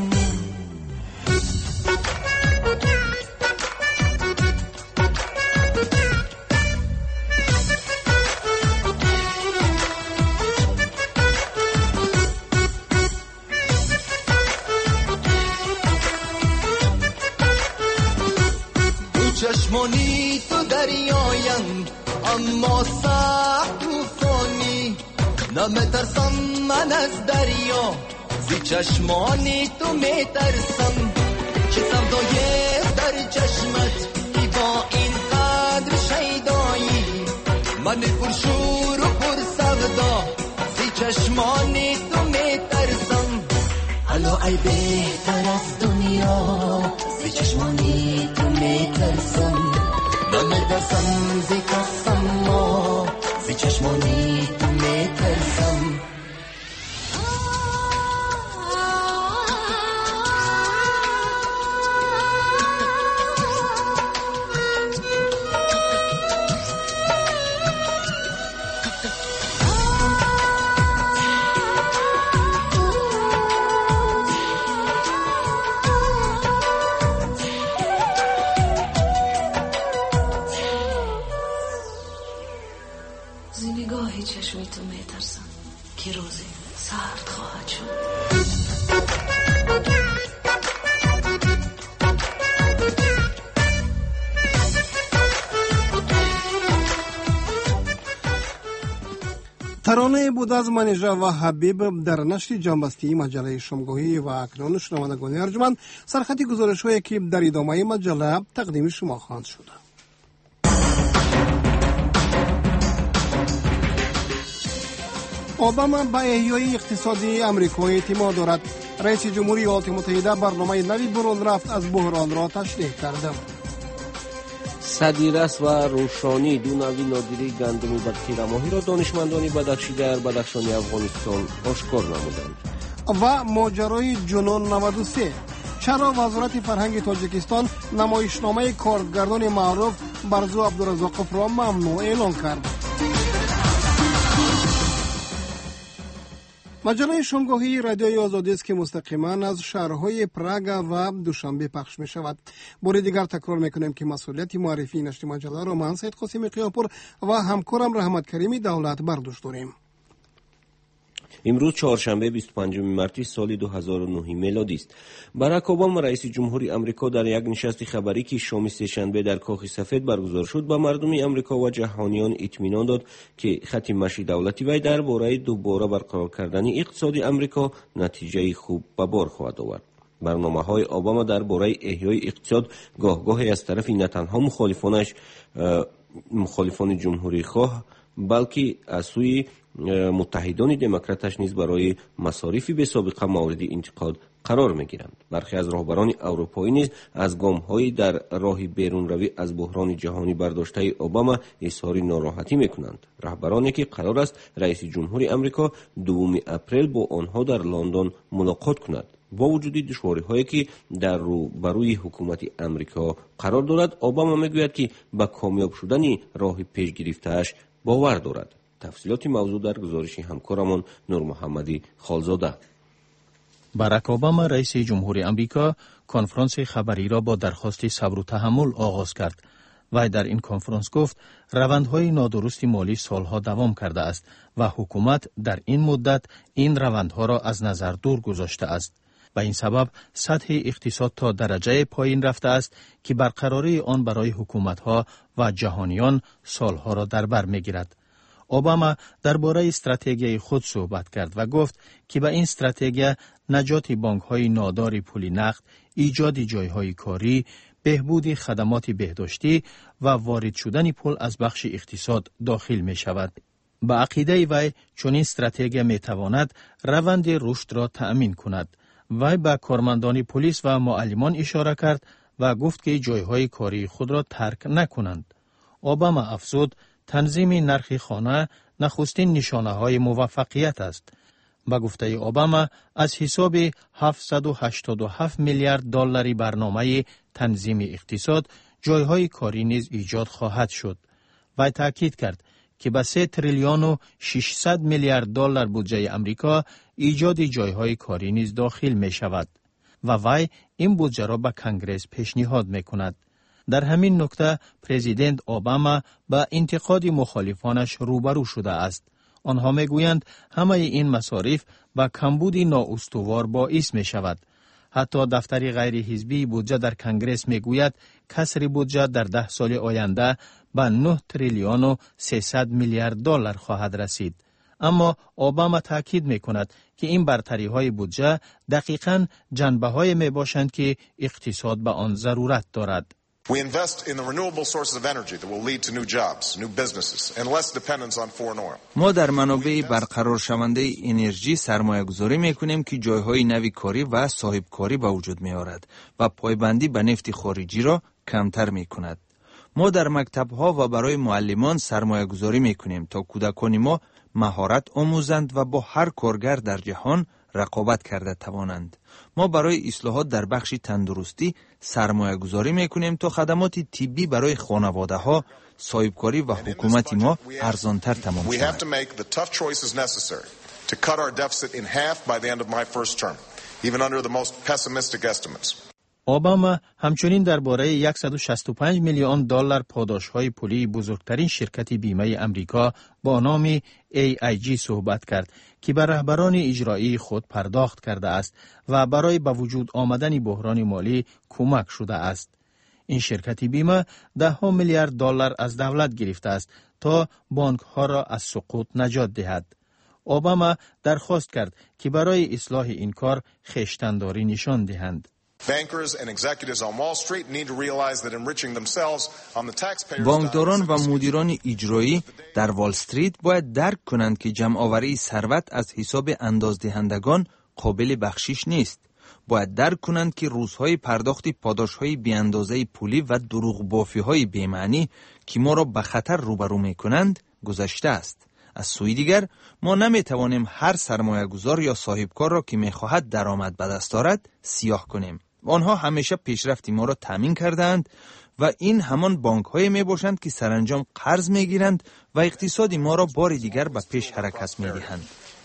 [SPEAKER 26] چشمانی تو دریایند اما سخت طوفانی، نمیترسم من از دریا زی چشمانی تو میترسم. چه سودایه در چشمت ای با این قدر شیدایی، من پرشور و پر سودا زی چشمانی تو میترسم. الو ای بهتر از دنیا زی چشمانی تو میترسم.
[SPEAKER 3] ترانه بود از منیژه و حبیب در نشر جنبستی مجله شامگاهی و اکنون شنوندگان ارجمند سرخط گزارش هایی که در ادامه مجله تقدیم شما خواهد شد. اوباما به احیای اقتصادی امریکا اعتماد دارد. رئیس جمهوری ایالات متحده برنامه نوی برون رفت از بحران را تشریح کرد.
[SPEAKER 2] صدیرس و روشانی دو نوی نادری گندم بدخیرماهی را دانشمندان بدخشی در بدخشان افغانستان آشکار نمودند.
[SPEAKER 3] و ماجرای جنون نود و سه، چرا وزارت فرهنگ تاجیکستان نمایشنامه کارگردان معروف برزو عبدالرزاقوف را ممنوع اعلان کرد. مجله شامگاهی رادیوی آزادی است که مستقیما از شهرهای پراگ و دوشنبه پخش می شود. بار دیگر تکرار میکنیم که مسئولیت معرفی نشر مجله را من سید قاسمی قیاپور و همکارم رحمت کریمی دولت برداشت داریم.
[SPEAKER 2] امروز چهارشنبه بیست و پنجم مارس سال دو هزار و نه میلادی است. باراک اوباما رئیس جمهوری آمریکا در یک نشست خبری که شام سه‌شنبه در کاخ سفید برگزار شد به مردم آمریکا و جهانیان اطمینان داد که خط مشی دولتی وی درباره دوباره برقرار کردن اقتصاد آمریکا نتیجه خوب به بار خواهد آورد. برنامه‌های اوباما درباره احیای اقتصاد گاهگاهی از طرف نه تنها مخالفانش مخالفان جمهوری خواه بلکه از سوی متحدان دموکراتش نیز برای مصارف به سابقه مورد انتقاد قرار می‌گیرند. برخی از رهبران اروپایی نیز از گام‌های در راه بیرون روی از بحران جهانی برداشته اوباما اظهار ناراحتی می‌کنند. رهبرانی که قرار است رئیس جمهوری آمریکا دوم اپریل با آنها در لندن ملاقات کند. با وجود دشواری‌هایی که در رو بروی حکومت آمریکا قرار دارد، اوباما می‌گوید که با کامیاب شدن راه پیش گرفته‌اش باور دارد. تفصیلات موضوع در گزارش همکارمان نور محمدی خالزاده.
[SPEAKER 4] باراک اوباما رئیس جمهوری آمریکا کنفرانس خبری را با درخواست صبر و تحمل آغاز کرد. وی در این کنفرانس گفت روندهای نادرست مالی سالها دوام کرده است و حکومت در این مدت این روندها را از نظر دور گذاشته است. به این سبب سطح اقتصاد تا درجه پایین رفته است که برقراری آن برای حکومتها و جهانیان سالها را در بر می‌گیرد. اوباما درباره استراتژی خود صحبت کرد و گفت که به این استراتژی نجات بانک‌های نادار پول نقد، ایجاد جای‌های کاری، بهبود خدمات بهداشتی و وارد شدن پول از بخش اقتصاد داخل می‌شود. به عقیده وی چنین استراتژی می‌تواند روند رشد را تأمین کند. وی به کارمندان پلیس و معلمان اشاره کرد و گفت که جای‌های کاری خود را ترک نکنند. اوباما افزود تنظیم نرخ خانه نخستین نشانه های موفقیت است. با گفته اوباما از حساب هفتصد و هشتاد و هفت میلیارد دلاری برنامه تنظیم اقتصاد جایهای کاری نیز ایجاد خواهد شد. وی تاکید کرد که به سه تریلیون و ششصد میلیارد دلار بودجه آمریکا ایجاد جایهای کاری نیز داخل می شود و وی این بودجه را به کنگره پیشنهاد می کند. در همین نکته پرزیدنت اوباما با انتقاد مخالفانش روبرو شده است. آنها میگویند همه این مصارف با کمبود نااستوار باعث می شود. حتی دفتر غیر حزبی بودجه در کنگره میگوید کسر بودجه در ده سال آینده به نه تریلیون و سیصد میلیارد دلار خواهد رسید. اما اوباما تاکید می کند که این برتری های بودجه دقیقاً جنبه های می باشند که اقتصاد به آن ضرورت دارد.
[SPEAKER 6] We invest in the renewable sources of energy that will lead to new jobs, new businesses, and less dependence on foreign oil.
[SPEAKER 7] ما در منابع برقرار شونده انرژی سرمایه گذاری می کنیم که جایهای نوی کاری و صاحب کاری به وجود می آورد و پایبندی به نفت خارجی را کمتر می کند. ما در مکتب‌ها و برای معلمان سرمایه گذاری می کنیم تا کودکان ما مهارت آموزند و با هر کارگر در جهان رقابت کرده توانند. ما برای اصلاحات در بخش تندرستی سرمایه گذاری می کنیم تا خدمات طبی برای خانواده ها، صاحبکاری و حکومت ما ارزانتر تمام شود. اوباما همچنین درباره صد و شصت و پنج میلیون دلار پاداش‌های پولی بزرگترین شرکت بیمه امریکا با نام ای آی جی صحبت کرد که به رهبران اجرایی خود پرداخت کرده است و برای به وجود آمدن بحران مالی کمک شده است. این شرکت بیمه ده ها میلیارد دلار از دولت گرفته است تا بانک‌ها را از سقوط نجات دهد.
[SPEAKER 4] اوباما درخواست کرد که برای اصلاح این کار خویشتن‌داری نشان دهند.
[SPEAKER 7] بانکداران و مدیران اجرایی در وال استریت باید درک کنند که جمع‌آوری ثروت از حساب اندازدهندگان قابل بخشش نیست. باید درک کنند که روزهای پرداخت پاداش‌های بی‌اندازه پولی و دروغ بافی‌های بی‌معنی که ما را به خطر روبرو می‌کنند گذشته است. از سوی دیگر ما نمی‌توانیم هر سرمایه‌گذار یا صاحبکار را که می‌خواهد درآمد به دست آورد سیاه کنیم. آنها همیشه پیشرفت ما را تامین کردند و این همان بانک‌های میباشند که سرانجام قرض میگیرند و اقتصاد ما را بار دیگر به پیش حرکت میدهند.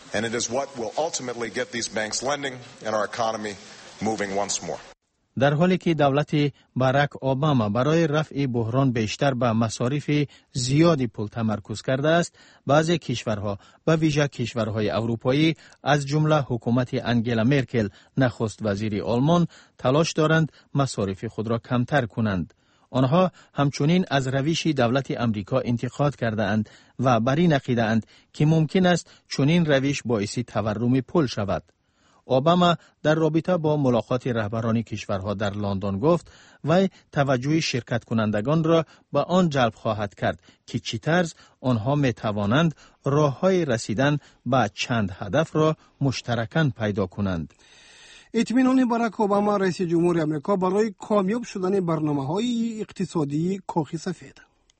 [SPEAKER 4] در حالی که دولت باراک اوباما برای رفع بحران بیشتر به مصارف زیادی پول تمرکز کرده است، بعضی کشورها به ویژه کشورهای اروپایی از جمله حکومت انگلا مرکل نخست وزیر آلمان تلاش دارند مصارف خود را کمتر کنند. آنها همچنین از روش دولت امریکا انتقاد کرده اند و بر این عقیده اند که ممکن است چنین روش باعث تورم پول شود. اوباما در رابطه با ملاقات رهبران کشورها در لندن گفت و توجه شرکت کنندگان را به آن جلب خواهد کرد که چی طرز آنها می توانند راه‌های رسیدن به چند هدف را مشترکاً پیدا کنند.
[SPEAKER 3] اطمینان باراک اوباما رئیس جمهور آمریکا برای کامیاب شدن برنامه‌های اقتصادی کاخ سفید.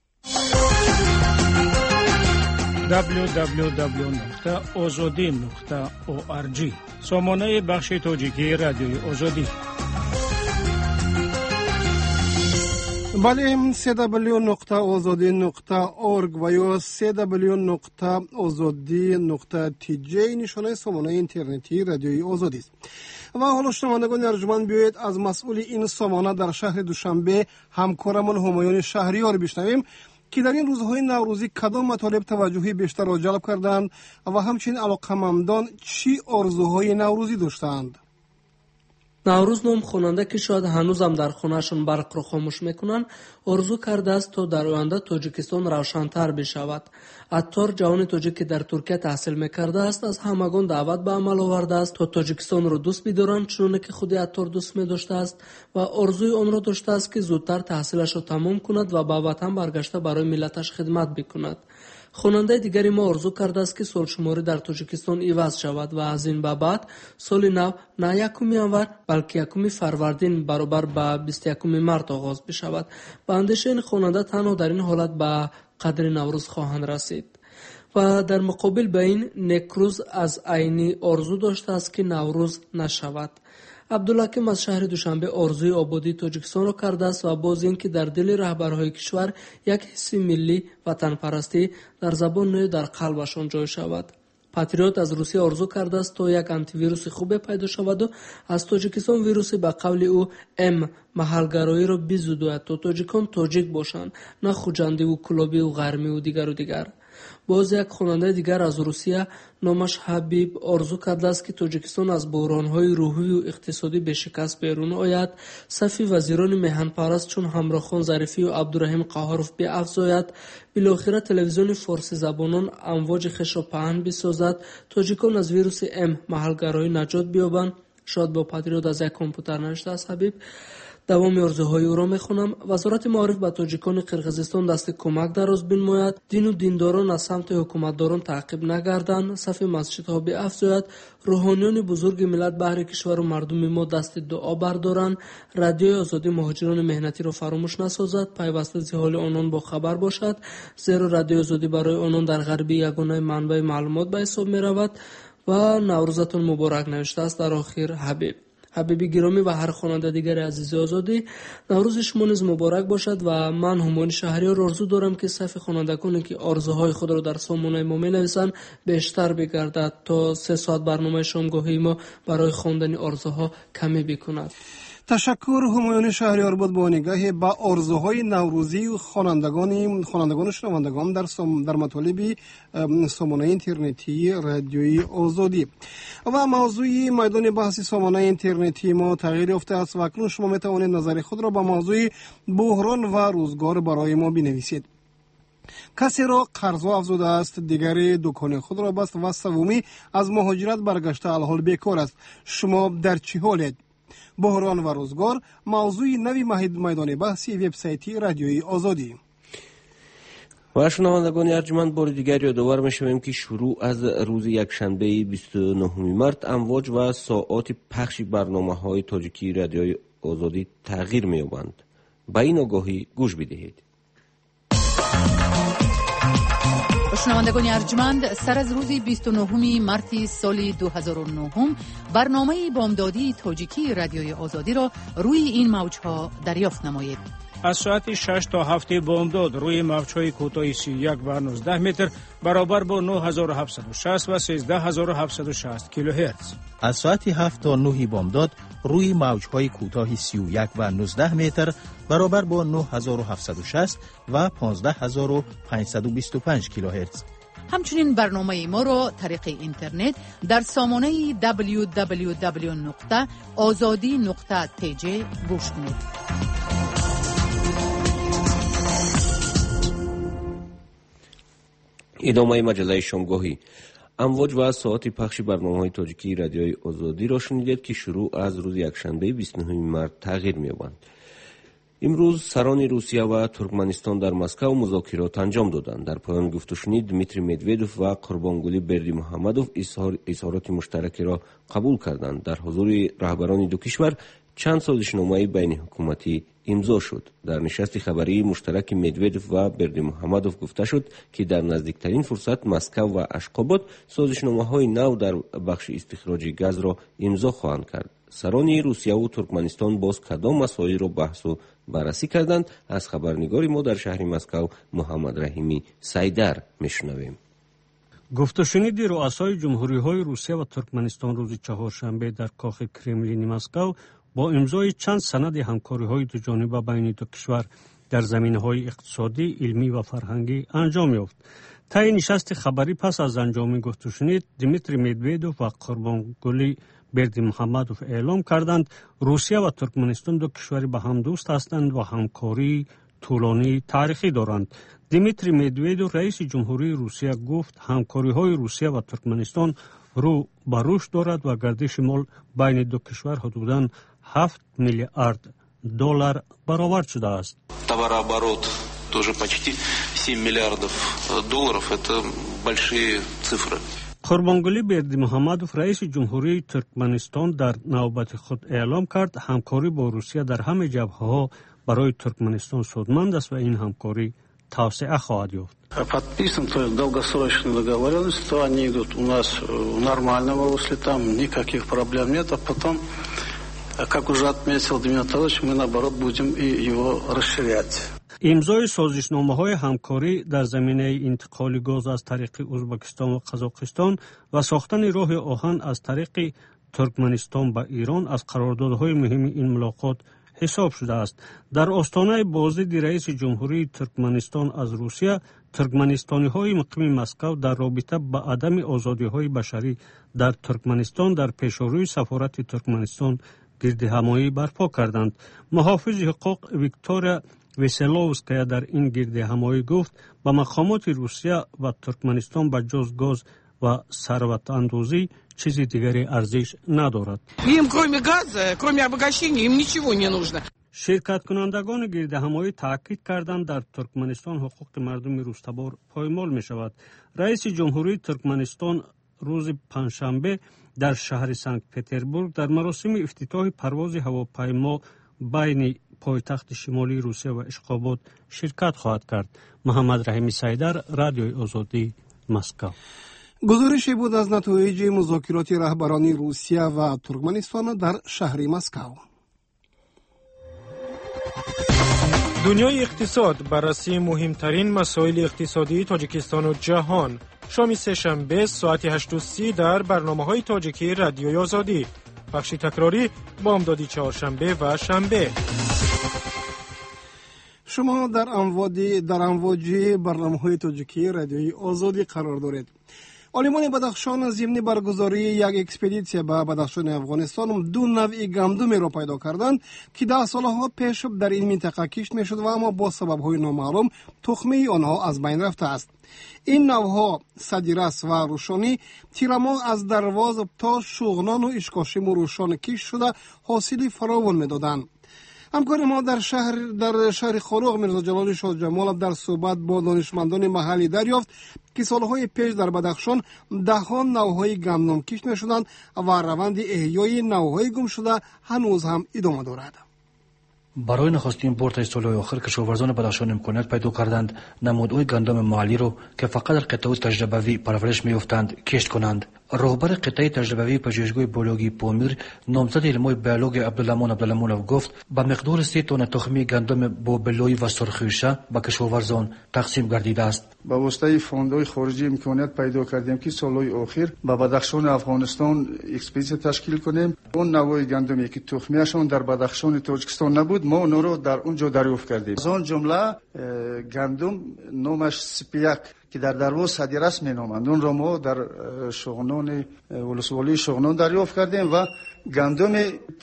[SPEAKER 19] دبلیو دبلیو دبلیو نقطه آزادی نقطه او آر جی سامانه بخش تاجیکی رادیوی آزادی.
[SPEAKER 3] بله، سی دبلیو نقطه آزادی نقطه اورگ و یا سی دبلیو نقطه آزادی نقطه تی جی نشانه سامانه اینترنتی رادیوی آزادی است. و حالا شنوندگان ارجمند بیایید از مسئول این سامانه در شهر دوشنبه همکارمان همایون شهریار بشنویم که در این روزهای نوروزی کدام مطالب توجهی بیشتر را جلب کردند و همچنین علاقه‌مندان چی آرزوهای نوروزی داشتند.
[SPEAKER 25] نوروز نام خواننده که شاید هنوزم در خونهشون برق رو خاموش میکنن آرزو کرده است تا در آینده تاجیکستان روشن‌تر بشود. عطار جوان تاجیک که در ترکیه تحصیل میکرده است از همگان دعوت به عمل آورده است تا تاجیکستان رو دوست بدارند چون که خود عطار دوست می‌داشته است و آرزوی آن را داشته است که زودتر تحصیلش را تمام کند و به وطن برگشته برای ملتش خدمت بکند. خواننده دیگری ما آرزو کرده است که سالشماری در تاجیکستان عوض شود و از این به بعد سال نو نه یکم ینور بلکه یکم فروردین برابر با بیست و یکم مارس آغاز بشود. به اندیشه این خواننده تنها در این حالت به قدر نوروز خواهند رسید. و در مقابل به این نکروز از عینی آرزو داشته است که نوروز نشود. عبدالحکیم از شهر دوشنبه آرزوی آبادی تاجیکستان را کرده است و باز این که در دل رهبرهای کشور یک حس ملی وطن پرستی در زبان نو در قلبشان جای شود. پاتریوت از روسیه آرزو کرده است تا یک آنتی ویروس خوب پیدا شود و از تاجیکستان ویروسی به قول او ام محلگرایی را بزدوید تا تاجیکان تاجیک باشند نه خوجندی و کلابی و غرمی و دیگر و دیگر. باز یک خواننده دیگر از روسیه نامش حبیب آرزو کرده است که تاجیکستان از بحران‌های روحی و اقتصادی به شکست بیرون آید، صف وزیران میهن پرست چون همراخان ظریفی و عبدالرحیم قهاروف بیافزاید، بالاخره تلویزیون فارسی زبانان امواج خش را پهن بسازد، تاجیکان از ویروس ام محلگرایی نجات بیابند. شاید با پاتریوت از یک کامپیوتر نوشته است حبیب. دوام آرزوهای او را میخونم. وزارت معارف به تاجیکان قرقیزستان دست کمک دراز بنماید، دین و دینداران از سمت حکومتداران تعقیب نگردند، صف مسجدها بیافزاید، روحانیان بزرگ ملت بهر کشور و مردم ما دست دعا بردارند، رادیوی آزادی مهاجران مهنتی را فراموش نسازد، پیوسته از حال آنان با خبر باشد، زیرا رادیوی آزادی برای آنان در غربی یگانه منبع معلومات به حساب میرود. و نوروزتون مبارک نوشته است در آخر حبیب. حبیبی گرامی و هر خواننده دیگر عزیز آزادی، نوروز شما نیز مبارک باشد و من همایون شهریار آرزو دارم که صف خوانندگانی که آرزوهای خود را در سامانه ما می‌نویسند بیشتر بگردد تا سه ساعت برنامه شامگاهی ما برای خواندن آرزوها کمی بکند.
[SPEAKER 3] تشکر. همایون شهریار بود با نگاه به آرزوهای نوروزی و خوانندگان خوانندگان و شنوندگان در سم در مطالب سامانه اینترنتی رادیوی آزادی. و موضوع میدان بحث سامانه اینترنتی ما تغییر یافته است و اکنون شما می توانید نظر خود را به موضوع بحران و روزگار برای ما بنویسید. کسی را قرض افزوده است، دیگری دکان خود را بست و سومی از مهاجرت برگشته الحال بیکار است. شما در چه حالید؟ بحران و روزگار موضوع نوی میدان بحثی وبسایتی رادیوی آزادی.
[SPEAKER 2] و شنوندگان ارجمند، بار دیگر یادآور می‌شویم که شروع از روز یکشنبه بیست و نهم مارس امواج و ساعات پخش برنامه‌های تاجیکی رادیوی آزادی تغییر می‌یابند. به این آگاهی گوش بدهید.
[SPEAKER 1] شنوندگان ارجمند، سر از روز بیست و نهم مارس سال دو هزار و نه برنامه بامدادی تاجیکی رادیوی آزادی را روی این موج‌ها دریافت نمایید.
[SPEAKER 19] از ساعت شش تا هفت بامداد روی موج‌های کوتاه سی و یک و نوزده متر برابر با نه هزار و هفتصد و شصت و سیزده هزار و هفتصد و شصت کیلوهرتز.
[SPEAKER 4] از ساعت هفت تا نه بامداد روی موج‌های کوتاه سی و یک و نوزده متر برابر با نه هزار و هفتصد و شصت و پانزده هزار و پانصد و بیست و پنج کیلوهرتز.
[SPEAKER 1] همچنین برنامه ما را طریق اینترنت در سامانه دبلیو دبلیو دبلیو نقطه آزادی نقطه تی جی گوش کنید.
[SPEAKER 2] ادامه مجله شامگاهی. امواج و ساعت پخش برنامه‌های تاجیکی رادیوی آزادی را شنیدید که شروع از روز یکشنبه بیست و نهم مارس تغییر می‌یابند. امروز سران روسیه و ترکمنستان در مسکو مذاکرات انجام دادند. در پایان گفتگوی دمیتری مدودوف و قربانگلی بردیمحمدوف اظهارات مشترک را قبول کردند. در حضور رهبران دو کشور چند سازشنامه بین حکومتی امضا شد. در نشست خبری مشترک مدودوف و بردیمحمدوف گفته شد که در نزدیکترین فرصت مسکو و اشخاباد سازشنامه‌های نو در بخش استخراج گاز را امضا خواهند کرد. سران روسیه و ترکمنستان باز کدام مسائل را بحث و بررسی کردند؟ از خبرنگار ما در شهر مسکو محمد رحیمی سیدر میشنویم.
[SPEAKER 21] گفت و شنید رؤسای جمهوری‌های روسیه و ترکمنستان روز چهارشنبه در کاخ کرملین مسکو با امضای چند سند همکاری‌های دوجانبه بین دو کشور در زمینه‌های اقتصادی، علمی و فرهنگی انجام یافت. طی نشست خبری پس از انجام گفت و شنید دمیتری مدودوف و قربانگلی بردیمحمدوف اعلام کردند روسیه و ترکمنستان دو کشوری به هم دوست هستند و همکاری طولانی تاریخی دارند. دمیتری مدودوف رئیس جمهوری روسیه گفت همکاری‌های روسیه و ترکمنستان رو به رشد دارد و گردش مال بین دو کشور حدوداً هفت میلیارد دلار برآورد شده است.
[SPEAKER 8] Товарооборот тоже почти семь миллиардов долларов. Это большие цифры.
[SPEAKER 21] قربانگلی بردیمحمدوف رئیس جمهوری ترکمنستان در نوبت خود اعلام کرد همکاری با روسیه در همه جبهه‌ها برای ترکمنستان سودمند است و این همکاری توسعه خواهد یافت.
[SPEAKER 9] Подписан, то есть долгосрочные договоренности, то они идут у нас в нормальном русле, там никаких проблем нет, а потом, как уже отметил Дмитрий Анатольевич, мы наоборот будем и его расширять.
[SPEAKER 21] امضای سازشنامه‌های همکاری در زمینه انتقال گاز از طریق ازبکستان و قزاقستان و ساختن راه آهن از طریق ترکمنستان به ایران از قراردادهای مهم این ملاقات حساب شده است. در آستانه بازدید رئیس جمهوری ترکمنستان از روسیه، ترکمنستانی‌های مقیم مسکو در رابطه با عدم آزادی‌های بشری در ترکمنستان در پیشروی سفارت ترکمنستان گردهمایی برپا کردند. محافظ حقوق ویکتوریا ویسلووسکایا در این گردهمایی گفت به مقامات روسیه و ترکمنستان به جز گاز و ثروت اندوزی چیزی دیگری ارزش ندارد.
[SPEAKER 10] Им кроме газа, кроме обогащения, им ничего не нужно.
[SPEAKER 21] شرکت کنندگان گردهمایی تاکید کردند در ترکمنستان حقوق مردم روستبار پایمال می شود. رئیس جمهوری ترکمنستان روز پنجشنبه در شهر سنت پترزبورگ در مراسم افتتاح پرواز هواپیما بین پایتخت شمالی روسیه و اشخاباد شرکت خواهد کرد. محمد رحیمی سیدر، رادیوی آزادی، مسکو.
[SPEAKER 3] گزارشی بود از نتایج مذاکرات رهبران روسیه و ترکمنستان در شهر مسکو.
[SPEAKER 12] دنیای اقتصاد، بررسی مهمترین مسائل اقتصادی تاجیکستان و جهان. شام سه‌شنبه ساعت هشت و سی در برنامه‌های تاجیکی رادیوی آزادی. بخش تکراری بامدادی چهارشنبه و شنبه.
[SPEAKER 3] شما در امواج در امواج برنامه‌های تاجیکی رادیوی آزادی قرار دارید. عالمان بدخشان ضمن برگزاری یک اکسپدیسیه به بدخشان افغانستان دو نوع گندم را پیدا کردند که ده سالها پیش در این منطقه کشت میشد و اما با سبب‌های نامعلوم تخمه آنها از بین رفته است. این نوها سدیرس و روشانی تیرماه از درواز تا شغنان و اشکاشم و روشان کش شده حاصل فراوان میدادند. همکار ما در شهر در شهر خروغ میرزا جلال شاه جمال در صحبت با دانشمندان محلی دریافت که سالهای پیش در بدخشان دهان نوهای گندم کشت میشدند و روند احیای نوهای گم شده هنوز هم ادامه دارد.
[SPEAKER 13] برای نخستین بار تا سالهای آخر کشاورزان بدخشان امکانیت پیدا کردند نمودهای گندم محلی را که فقط در قطعه تجربوی پرورش می‌یافتند کشت کنند. راهبر قطعه تجربوی پژوهشگاه بیولوژی پامیر نامزد علمای بیولوژی عبدالرحمن عبدالرحمنوف گفت با مقدار سه تن تخم گندم با بلوی و سرخوشه به کشاورزان تقسیم گردیده است.
[SPEAKER 14] با واسطه فاندهای خارجی امکانیت پیدا کردیم که سالهای اخیر با بدخشان افغانستان اکسپدیسیون تشکیل کنیم. اون نوع گندمی که تخمیشون در بدخشان تاجیکستان نبود ما اون رو در اونجا دریافت کردیم. از آن جمله گندم نامش سپیک که در درواز سدیرس می نامند اون را ما در شغنان ولسوالی شغنان دریافت کردیم و گندم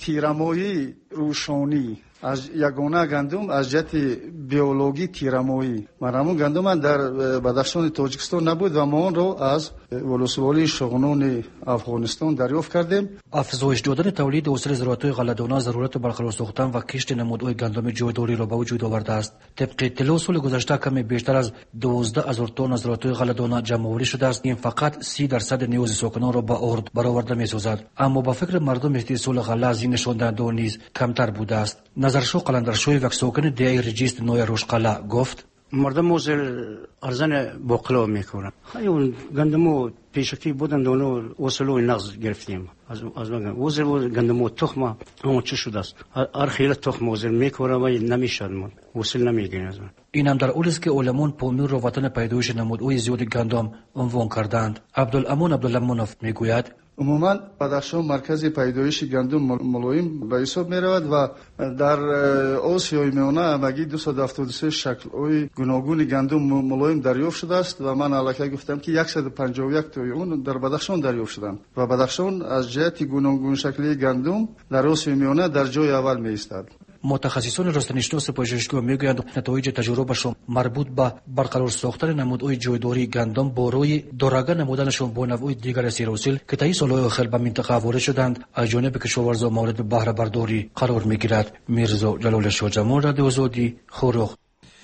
[SPEAKER 14] تیرمایی روشانی از یگانه گندم از جهت بیولوژی تیرمایی مرمون گندم در بدخشان تاجیکستان نبود و ما آن را از ولسوالی شغنان افغانستان دریافت کردیم.
[SPEAKER 13] افزایش دادن تولید حاصل زراعت‌های غله‌دانه ضرورت برقرار ساختن و کشت نمودهای گندم جایداری را به وجود آورده است. طبق اطلاع سال گذشته کمی بیشتر از دوازده هزار تن زراعت‌های غله‌دانه جمع‌آوری شده است. این فقط سی درصد نیاز ساکنان را به ارد برآورده می‌سازد. اما با فکر مردم استحصال غله از این نشان دهنده نیز کمتر بوده است. نظرشو قلندرشوی یک ساکن دیگه رجیست نوی روشقله گفت
[SPEAKER 15] مردم موزل ارزن باقلا میکنن. اون گندمو پیشکی بودن دونو وصلو نغز گرفتیم از از وصل گندمو تخمه اون چه شده است هر خیلی تخم وصل میکنه و نمیشد من وصل نمیگیره از من.
[SPEAKER 13] این هم در اول است که علمان پامیر رو وطن پیدایش نمودهای زیاد گندم عنوان کردند. عبدالامون عبدالرحمنوف میگوید
[SPEAKER 14] عموما بدخشان مرکز پیدایش گندم ملایم به حساب می رود و در آسیای میانه مگی دویست و هفتاد و سه شکل‌های گوناگون گندم ملایم دریافت شده است و من الکی گفتم که صد و پنجاه و یک تا اون در بدخشان دریافت شدند و بدخشان از جهت گوناگون شکلی گندم در آسیای میانه در جای اول می ایستد.
[SPEAKER 13] متخصصان رستنشناس پژوهشگاه میگویند نتایج تجربهشان مربوط به برقرار ساختن نمودهای جایداری گندم با روی دورگه نمودنشان با نوعهای دیگر سیروسیل که طی سالهای اخیر به منطقه وارد شدند از جانب کشاورزان مورد بهره برداری قرار میگیرد. میرزا جلال شاه جمال، رادیو آزادی، خروغ.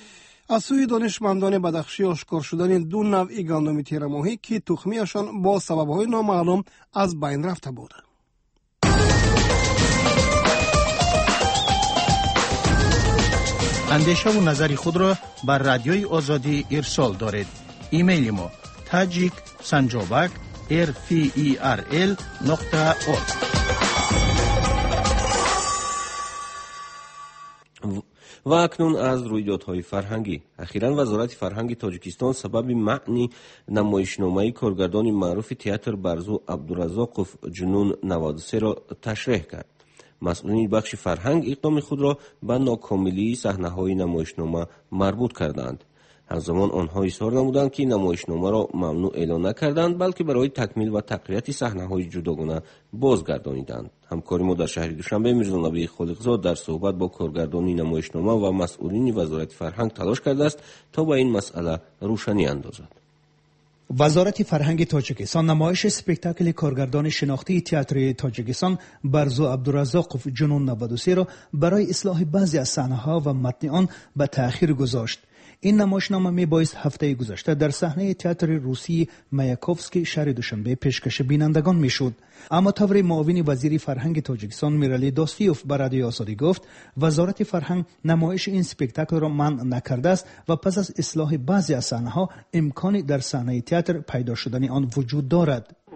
[SPEAKER 3] از سوی دانشمندان بدخشی آشکار شدن دو نوع گندم تیرماهی که تخمیشان با سبب‌های نامعلوم از بین رفته بود.
[SPEAKER 4] اندیشه و نظر خود را بر رادیوی آزادی ارسال دارید. ایمیل ما تاجیک سنجابک ارفیل نقطه اورگ.
[SPEAKER 2] و اکنون از رویدادهای فرهنگی. اخیراً وزارت فرهنگ تاجیکستان سبب منع نمایشنامه کارگردان معروف تئاتر برزو عبدالرزاقوف جنون نود و سه را تشریح کرد. مسئولین بخش فرهنگ اقدام خود را به ناکاملی صحنه‌های نمایشنامه مربوط کردند. همزمان آنها اصرار نمودند که نمایشنامه را ممنوع اعلان نکردند بلکه برای تکمیل و تقویت صحنه‌های جداگانه بازگردانیدند. همکار ما در شهر دوشنبه میرزا نبی خالقزاد در صحبت با کارگردانی نمایشنامه و مسئولین وزارت فرهنگ تلاش کرده است تا به این مسئله روشنی اندازد.
[SPEAKER 16] وزارت فرهنگ تاجیکستان نمایش اسپکتاکل کارگردان شناختی تئاتر تاجیکستان برزو عبدالرزاقوف جنون نود و سه را برای اصلاح بعضی از صحنه‌ها و متن آن به تأخیر گذاشت. این نمایشنامه می بایست هفته گذشته در صحنه تئاتر روسی مایاکوفسکی شهر دوشنبه پیشکش بینندگان میشد، اما طور معاون وزیر فرهنگ تاجیکستان میرالی داستیوف به رادیو آزادی گفت وزارت فرهنگ نمایش این اسپکتاکل را منع نکرده است و پس از اصلاح بعضی از صحنه‌ها امکانی در صحنه تئاتر پیدا شدن آن وجود دارد.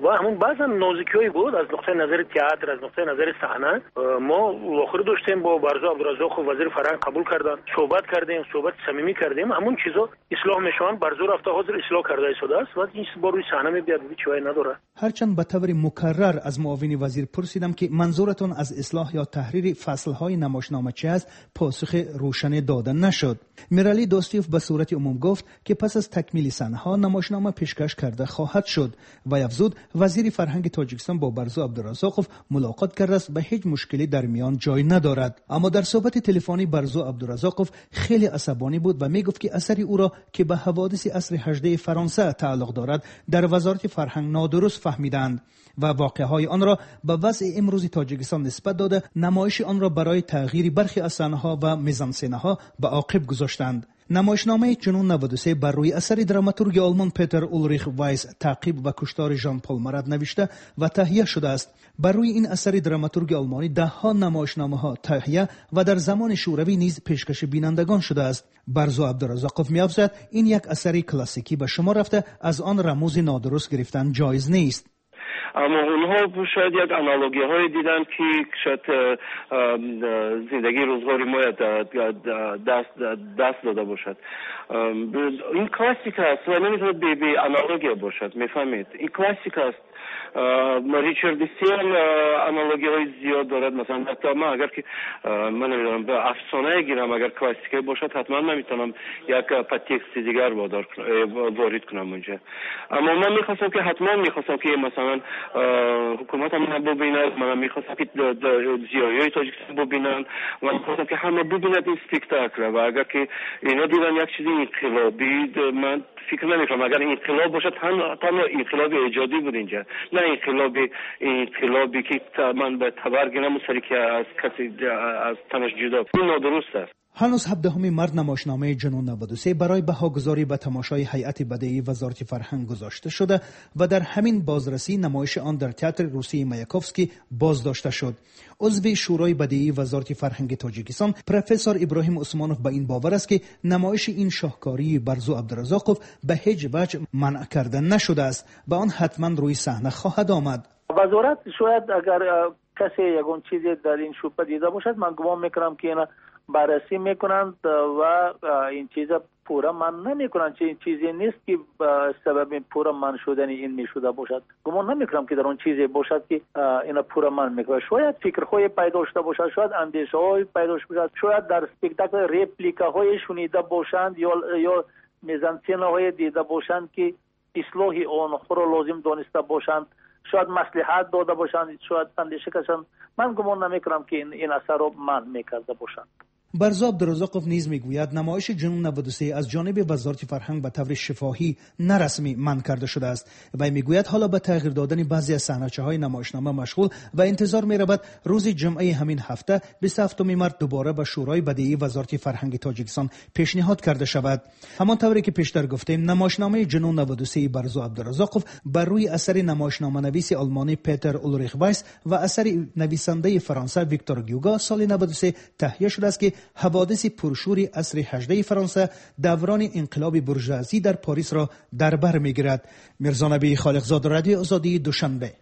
[SPEAKER 5] و همون بعضا نازکی‌هایی بود از نقطه نظر تئاتر، از نقطه نظر صحنه. ما آخر داشتیم با برزو عبدالرزاق وزیر فرهنگ قبول کردن، صحبت کردیم، صحبت صمیمی کردیم، همون چیزا اصلاح میشون. برزو رفته حاضر اصلاح کرده شده است و این با روی صحنه میاد چیزی نداره.
[SPEAKER 16] هرچند به طور مکرر از معاون وزیر پرسیدم که منظورتون از اصلاح یا تحریر فصل‌های نمایشنامه چی است، پاسخ روشن داده نشد. میرالی دوستیوف به صورت عموم گفت که پس از تکمیل صحنه‌ها نمایشنامه پیشکش کرده خواهد شد و افزود وزیر فرهنگ تاجیکستان با برزو عبدالرزاقوف ملاقات کرده است و هیچ مشکلی در میان جای ندارد. اما در صحبت تلفنی برزو عبدالرزاقوف خیلی عصبانی بود و میگفت که اثری او را که به حوادث عصر هجده فرانسه تعلق دارد در وزارت فرهنگ نادرست فهمیدند و واقعه‌های آن را به وضع امروزی تاجیکستان نسبت داده نمایش آن را برای تغییر برخی از صحنه‌ها و میزانسن‌ها به عاقب گذاشتند. نمایشنامه جنون نود و سه بر روی اثر دراماتورگ آلمان پتر اولریخ وایس تعقیب و کشتار ژان پل مراد نوشته و تهیه شده است. بر روی این اثر دراماتورگ آلمانی ده ها نمایشنامه‌ها تهیه و در زمان شوروی نیز پیشکش بینندگان شده است. برزو عبدالرزاقوف می‌افزاید این یک اثر کلاسیکی به شما رفته، از آن رموز نادرست گرفتن جایز نیست.
[SPEAKER 11] اما اونها شاید یک آنالوگی های دیدن که شاید زندگی روزگاری ما دست دست داده باشد. این کلاسیک است و نمیتونه بی بی آنالوگی باشد. میفهمید؟ این کلاسیک است. ریچارد سیل آنالوگی های زیاد دارد. مثلا حتی ما اگر که من نمیدونم به افسانه گیرم، اگر کلاسیکی باشد حتما نمیتونم یک پتکست دیگر وارد کنم اونجا. اما من میخواستم که حتما میخواستم که مثلا حکومت هم ببیند، من میخواستم که زیایی های تاجیکستان ببینن و میخواستم که همه ببیند این سپیکتاکل. و اگر که اینا دیدن یک چیزی انقلابی، من فکر نمیکنم اگر انقلاب باشد تنها انقلابی ایجادی بود اینجا، نه انقلابی انقلابی که من به تبر گیرم سری که از کسی از تنش جدا. این نادرست است.
[SPEAKER 16] هنوز هفدهم مارس نمایشنامه جنون نود و سه برای بهاگذاری به تماشای هیئت بدیعی وزارت فرهنگ گذاشته شده و در همین بازرسی نمایش آن در تئاتر روسی مایاکوفسکی بازداشته شد. عضو شورای بدیعی وزارت فرهنگ تاجیکستان پروفسور ابراهیم عثمانوف به این باور است که نمایش این شاهکاری برزو عبدالرزاقوف به هیچ وجه منع کرده نشده است و آن حتما روی صحنه خواهد آمد.
[SPEAKER 5] وزارت شاید اگر کسی یگون چیزی در این شبهه دیده باشد، من گمان میکنم که اینا بررسی میکنند و این چیزا پورا من نمیکنند، چه این چیزی نیست که سبب پورا من شدن این میشده باشد. گمان نمیکنم که در اون چیزی باشد که اینا پورا من میکنه. شاید فکر های پیدا شده باشد، شاید اندیشه های پیدا شده باشد، شاید در اسپکتاکل ریپلیکا های شنیده باشند یا یا میزانسن های دیده باشند که اصلاح آنها را لازم دانسته باشند، شاید مصلحت داده باشند، شاید اندیشه کشند. من گمان نمیکنم که این, این اثر را من میکرده باشند.
[SPEAKER 16] برزو عبدالرزاقوف نیز میگوید نمایش جنون نود و سه از جانب وزارت فرهنگ به طور شفاهی نرسمی منع کرده شده است و میگوید حالا به تغییر دادن بعضی از صحنه‌های نمایشنامه مشغول و انتظار می‌رود روز جمعه همین هفته بیست و هفتم مارس دوباره به شورای بدیعی وزارت فرهنگ تاجیکستان پیشنهاد کرده شود. همانطوری که پیشتر گفتیم نمایشنامه جنون نود و سه برزو عبدالرزاقوف بر روی اثر نمایشنامه نویس آلمانی پتر اولریخ وایس و اثر نویسنده فرانسه ویکتور گیوگا سال نود و سه تهیه شده است که حوادث پرشوری عصر هجده فرانسه دوران انقلاب بورژوازی در پاریس را در بر میگیرد. میرزا نبی خالقزاد، رادیو آزادی، دوشنبه.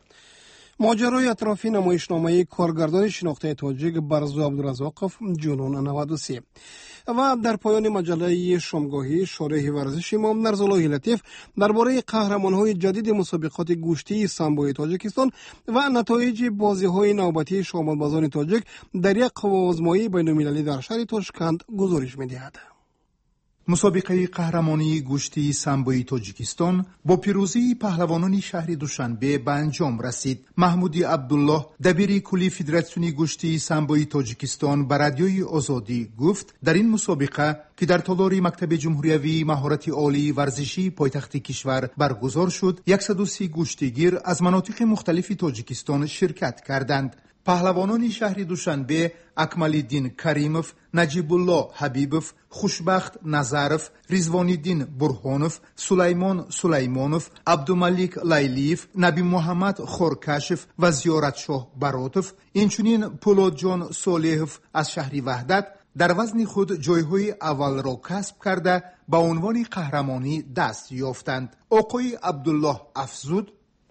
[SPEAKER 3] ماجرای اطرافی نمایشنامه کارگردان شناخته تاجیک برزو عبدالرزاقوف جنون نود و سه و در پایان مجله شامگاهی شارح ورزش امام نرزالله لطیف درباره قهرمان‌های جدید مسابقات گوشتی سامبوی تاجیکستان و نتایج بازی‌های نوبتی شاملبازان تاجیک در یک قوازمایی بین‌المللی در شهر تاشکند گزارش می‌دهد.
[SPEAKER 17] مسابقه قهرمانی گوشتی سامبوی تاجیکستان با پیروزی پهلوانان شهر دوشنبه به انجام رسید. محمودی عبدالله دبیر کلی فدراسیون گوشتی سامبوی تاجیکستان به رادیوی آزادی گفت در این مسابقه که در تالار مکتب جمهوری مهارت عالی ورزشی پایتخت کشور برگزار شد، صد و سی گوشتیگیر از مناطق مختلف تاجیکستان شرکت کردند. پهلوانان شهر دوشنبه اکمال‌الدین کریموف، نجیب الله حبیبوف، خوشبخت نظرف، رضوان‌الدین برهانوف، سلیمان سلیمانوف، عبدالملیک لیلیف، نبی محمد خورکشف و زیارتشاه براتوف، اینچنین پولاد جان صالحوف از شهر وحدت در وزن خود جایهای اول را کسب کرده به عنوان قهرمانی دست یافتند. آقای عبدالله افزود: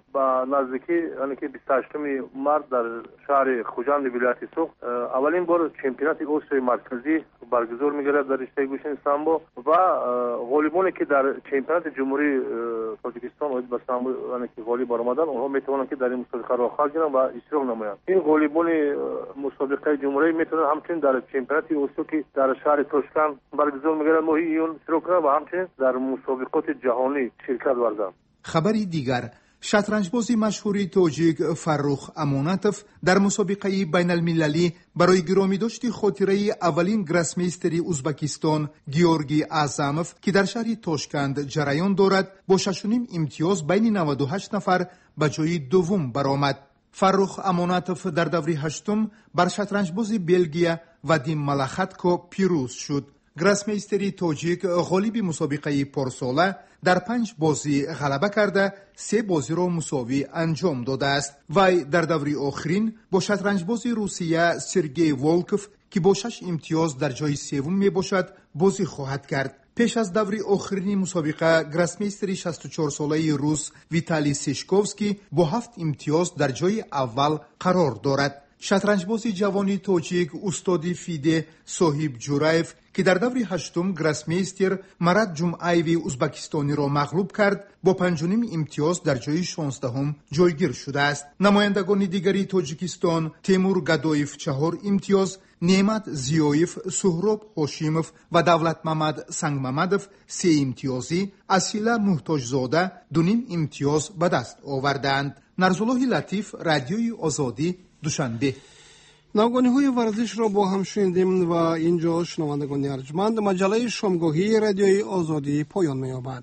[SPEAKER 18] با نزدیکی یعنی که بیست و هشتم مارس در شهر خوجند ولایت سوخت اولین بار چمپیونات اسیای مرکزی برگزار می‌گردد در رشته گوشین سامبو و غالبانی که در چمپیونات جمهوری تاجیکستان و به سامبو یعنی که غالب آمدن اونها میتوانند که در این مسابقه را خواهد گیرند و اشتراک نمایند. این غالبان مسابقه جمهوری میتونن همچنین در چمپیونات اسیا که در شهر توشکان برگزار می‌گردد ماهی ایون اشتراک کنند و همچنین در مسابقات جهانی شرکت ورزند.
[SPEAKER 17] خبری دیگر، شطرنجباز مشهوری تاجیک فرخ امانتوف در مسابقه بین المللی برای گرامی داشت خاطره اولین گراسمیستری ازبکستان گیورگی اعظموف که در شهر تاشکند جریان دارد با شش و نیم امتیاز بین نود و هشت نفر به جای دوم برآمد. فرخ امانتوف در دوره هشتم بر شطرنجباز بلژیا وادیم ملاخاتکو پیروز شد. گراسمیستری تاجیک غالب مسابقه پارساله در پنج بازی غلبه کرده سه بازی را مساوی انجام داده است. وی در دوره آخرین با شطرنجباز روسیه سرگئی والکوف که با شش امتیاز در جای سوم می باشد بازی خواهد کرد. پیش از دوره آخرین مسابقه گراسمیستری شصت و چهار ساله روس ویتالی سشکوفسکی با هفت امتیاز در جای اول قرار دارد. شطرنجباز جوانی تاجیک استادی فیده صاحب جورایف که در دوره هشتم گراسمیستر مراد جمعیوی ازبکستانی را مغلوب کرد با پنج و نیم امتیاز در جای شانزدهم جایگیر شده است. نمایندگان دیگری تاجیکستان تیمور گدایف چهار امتیاز، نعمت زیایف، سهراب هاشیموف و دولت محمد سنگممدوف سه امتیازی، اسیلا محتاجزاده دو نیم امتیاز به دست آوردند. نرزالله لطیف، رادیوی آزادی، دوشنبه.
[SPEAKER 3] نوگانی های ورزش را با هم شنیدیم و اینجا شنوندگان ارجمند مجله شامگاهی رادیوی آزادی پایان می‌یابد.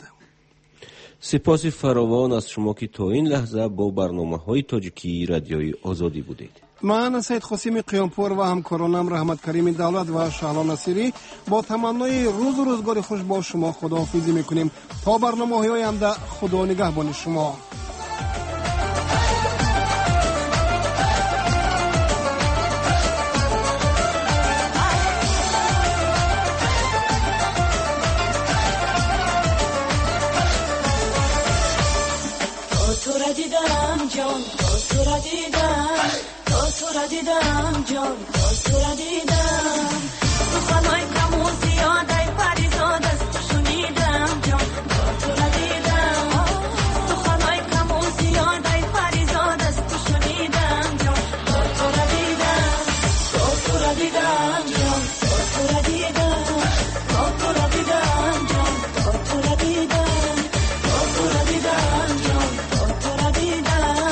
[SPEAKER 2] سپاس فراوان از شما که تا این لحظه با برنامه‌های تاجیکی رادیوی آزادی بودید.
[SPEAKER 3] من سید خسیم قیامپور و همکارانم رحمت کریم دولت و شهلا نصیری با تمنای روز و روزگار خوش با شما خداحافظی میکنیم. تا برنامه‌های آینده خدا نگهبان شما.
[SPEAKER 20] جان تو را دیدم تو را دیدم جان تو را دیدم تو خانای کم و زیاده پریزاد از تو شنیدم جان تو را دیدم تو خانای کم و زیاده پریزاد از تو شنیدم جان تو را دیدم تو را دیدم جان تو را دیدم تو را دیدم جان تو را دیدم تو را دیدم جان تو را دیدم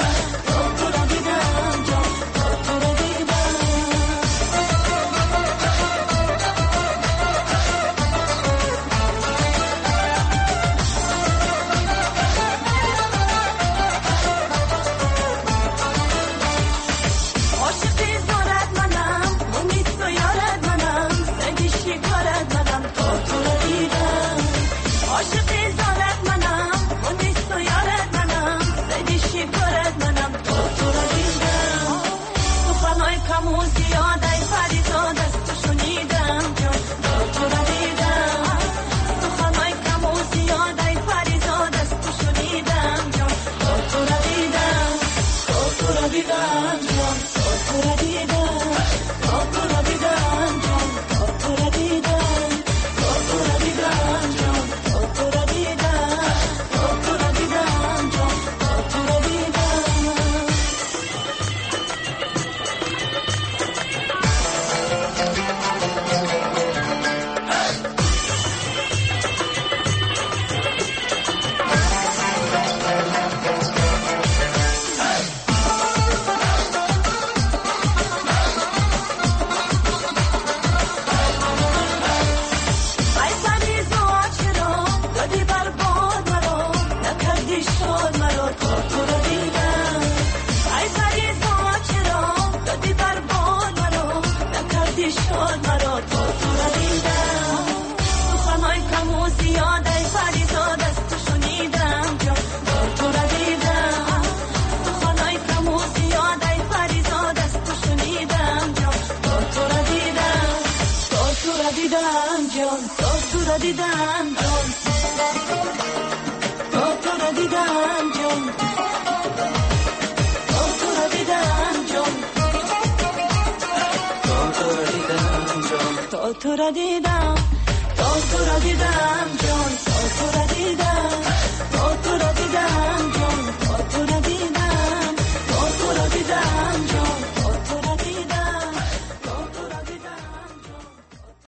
[SPEAKER 20] دیدم جان تو را دیدم جان تو را دیدم تا تو را دیدم جان تا تو را دیدم تا تو را دیدم جان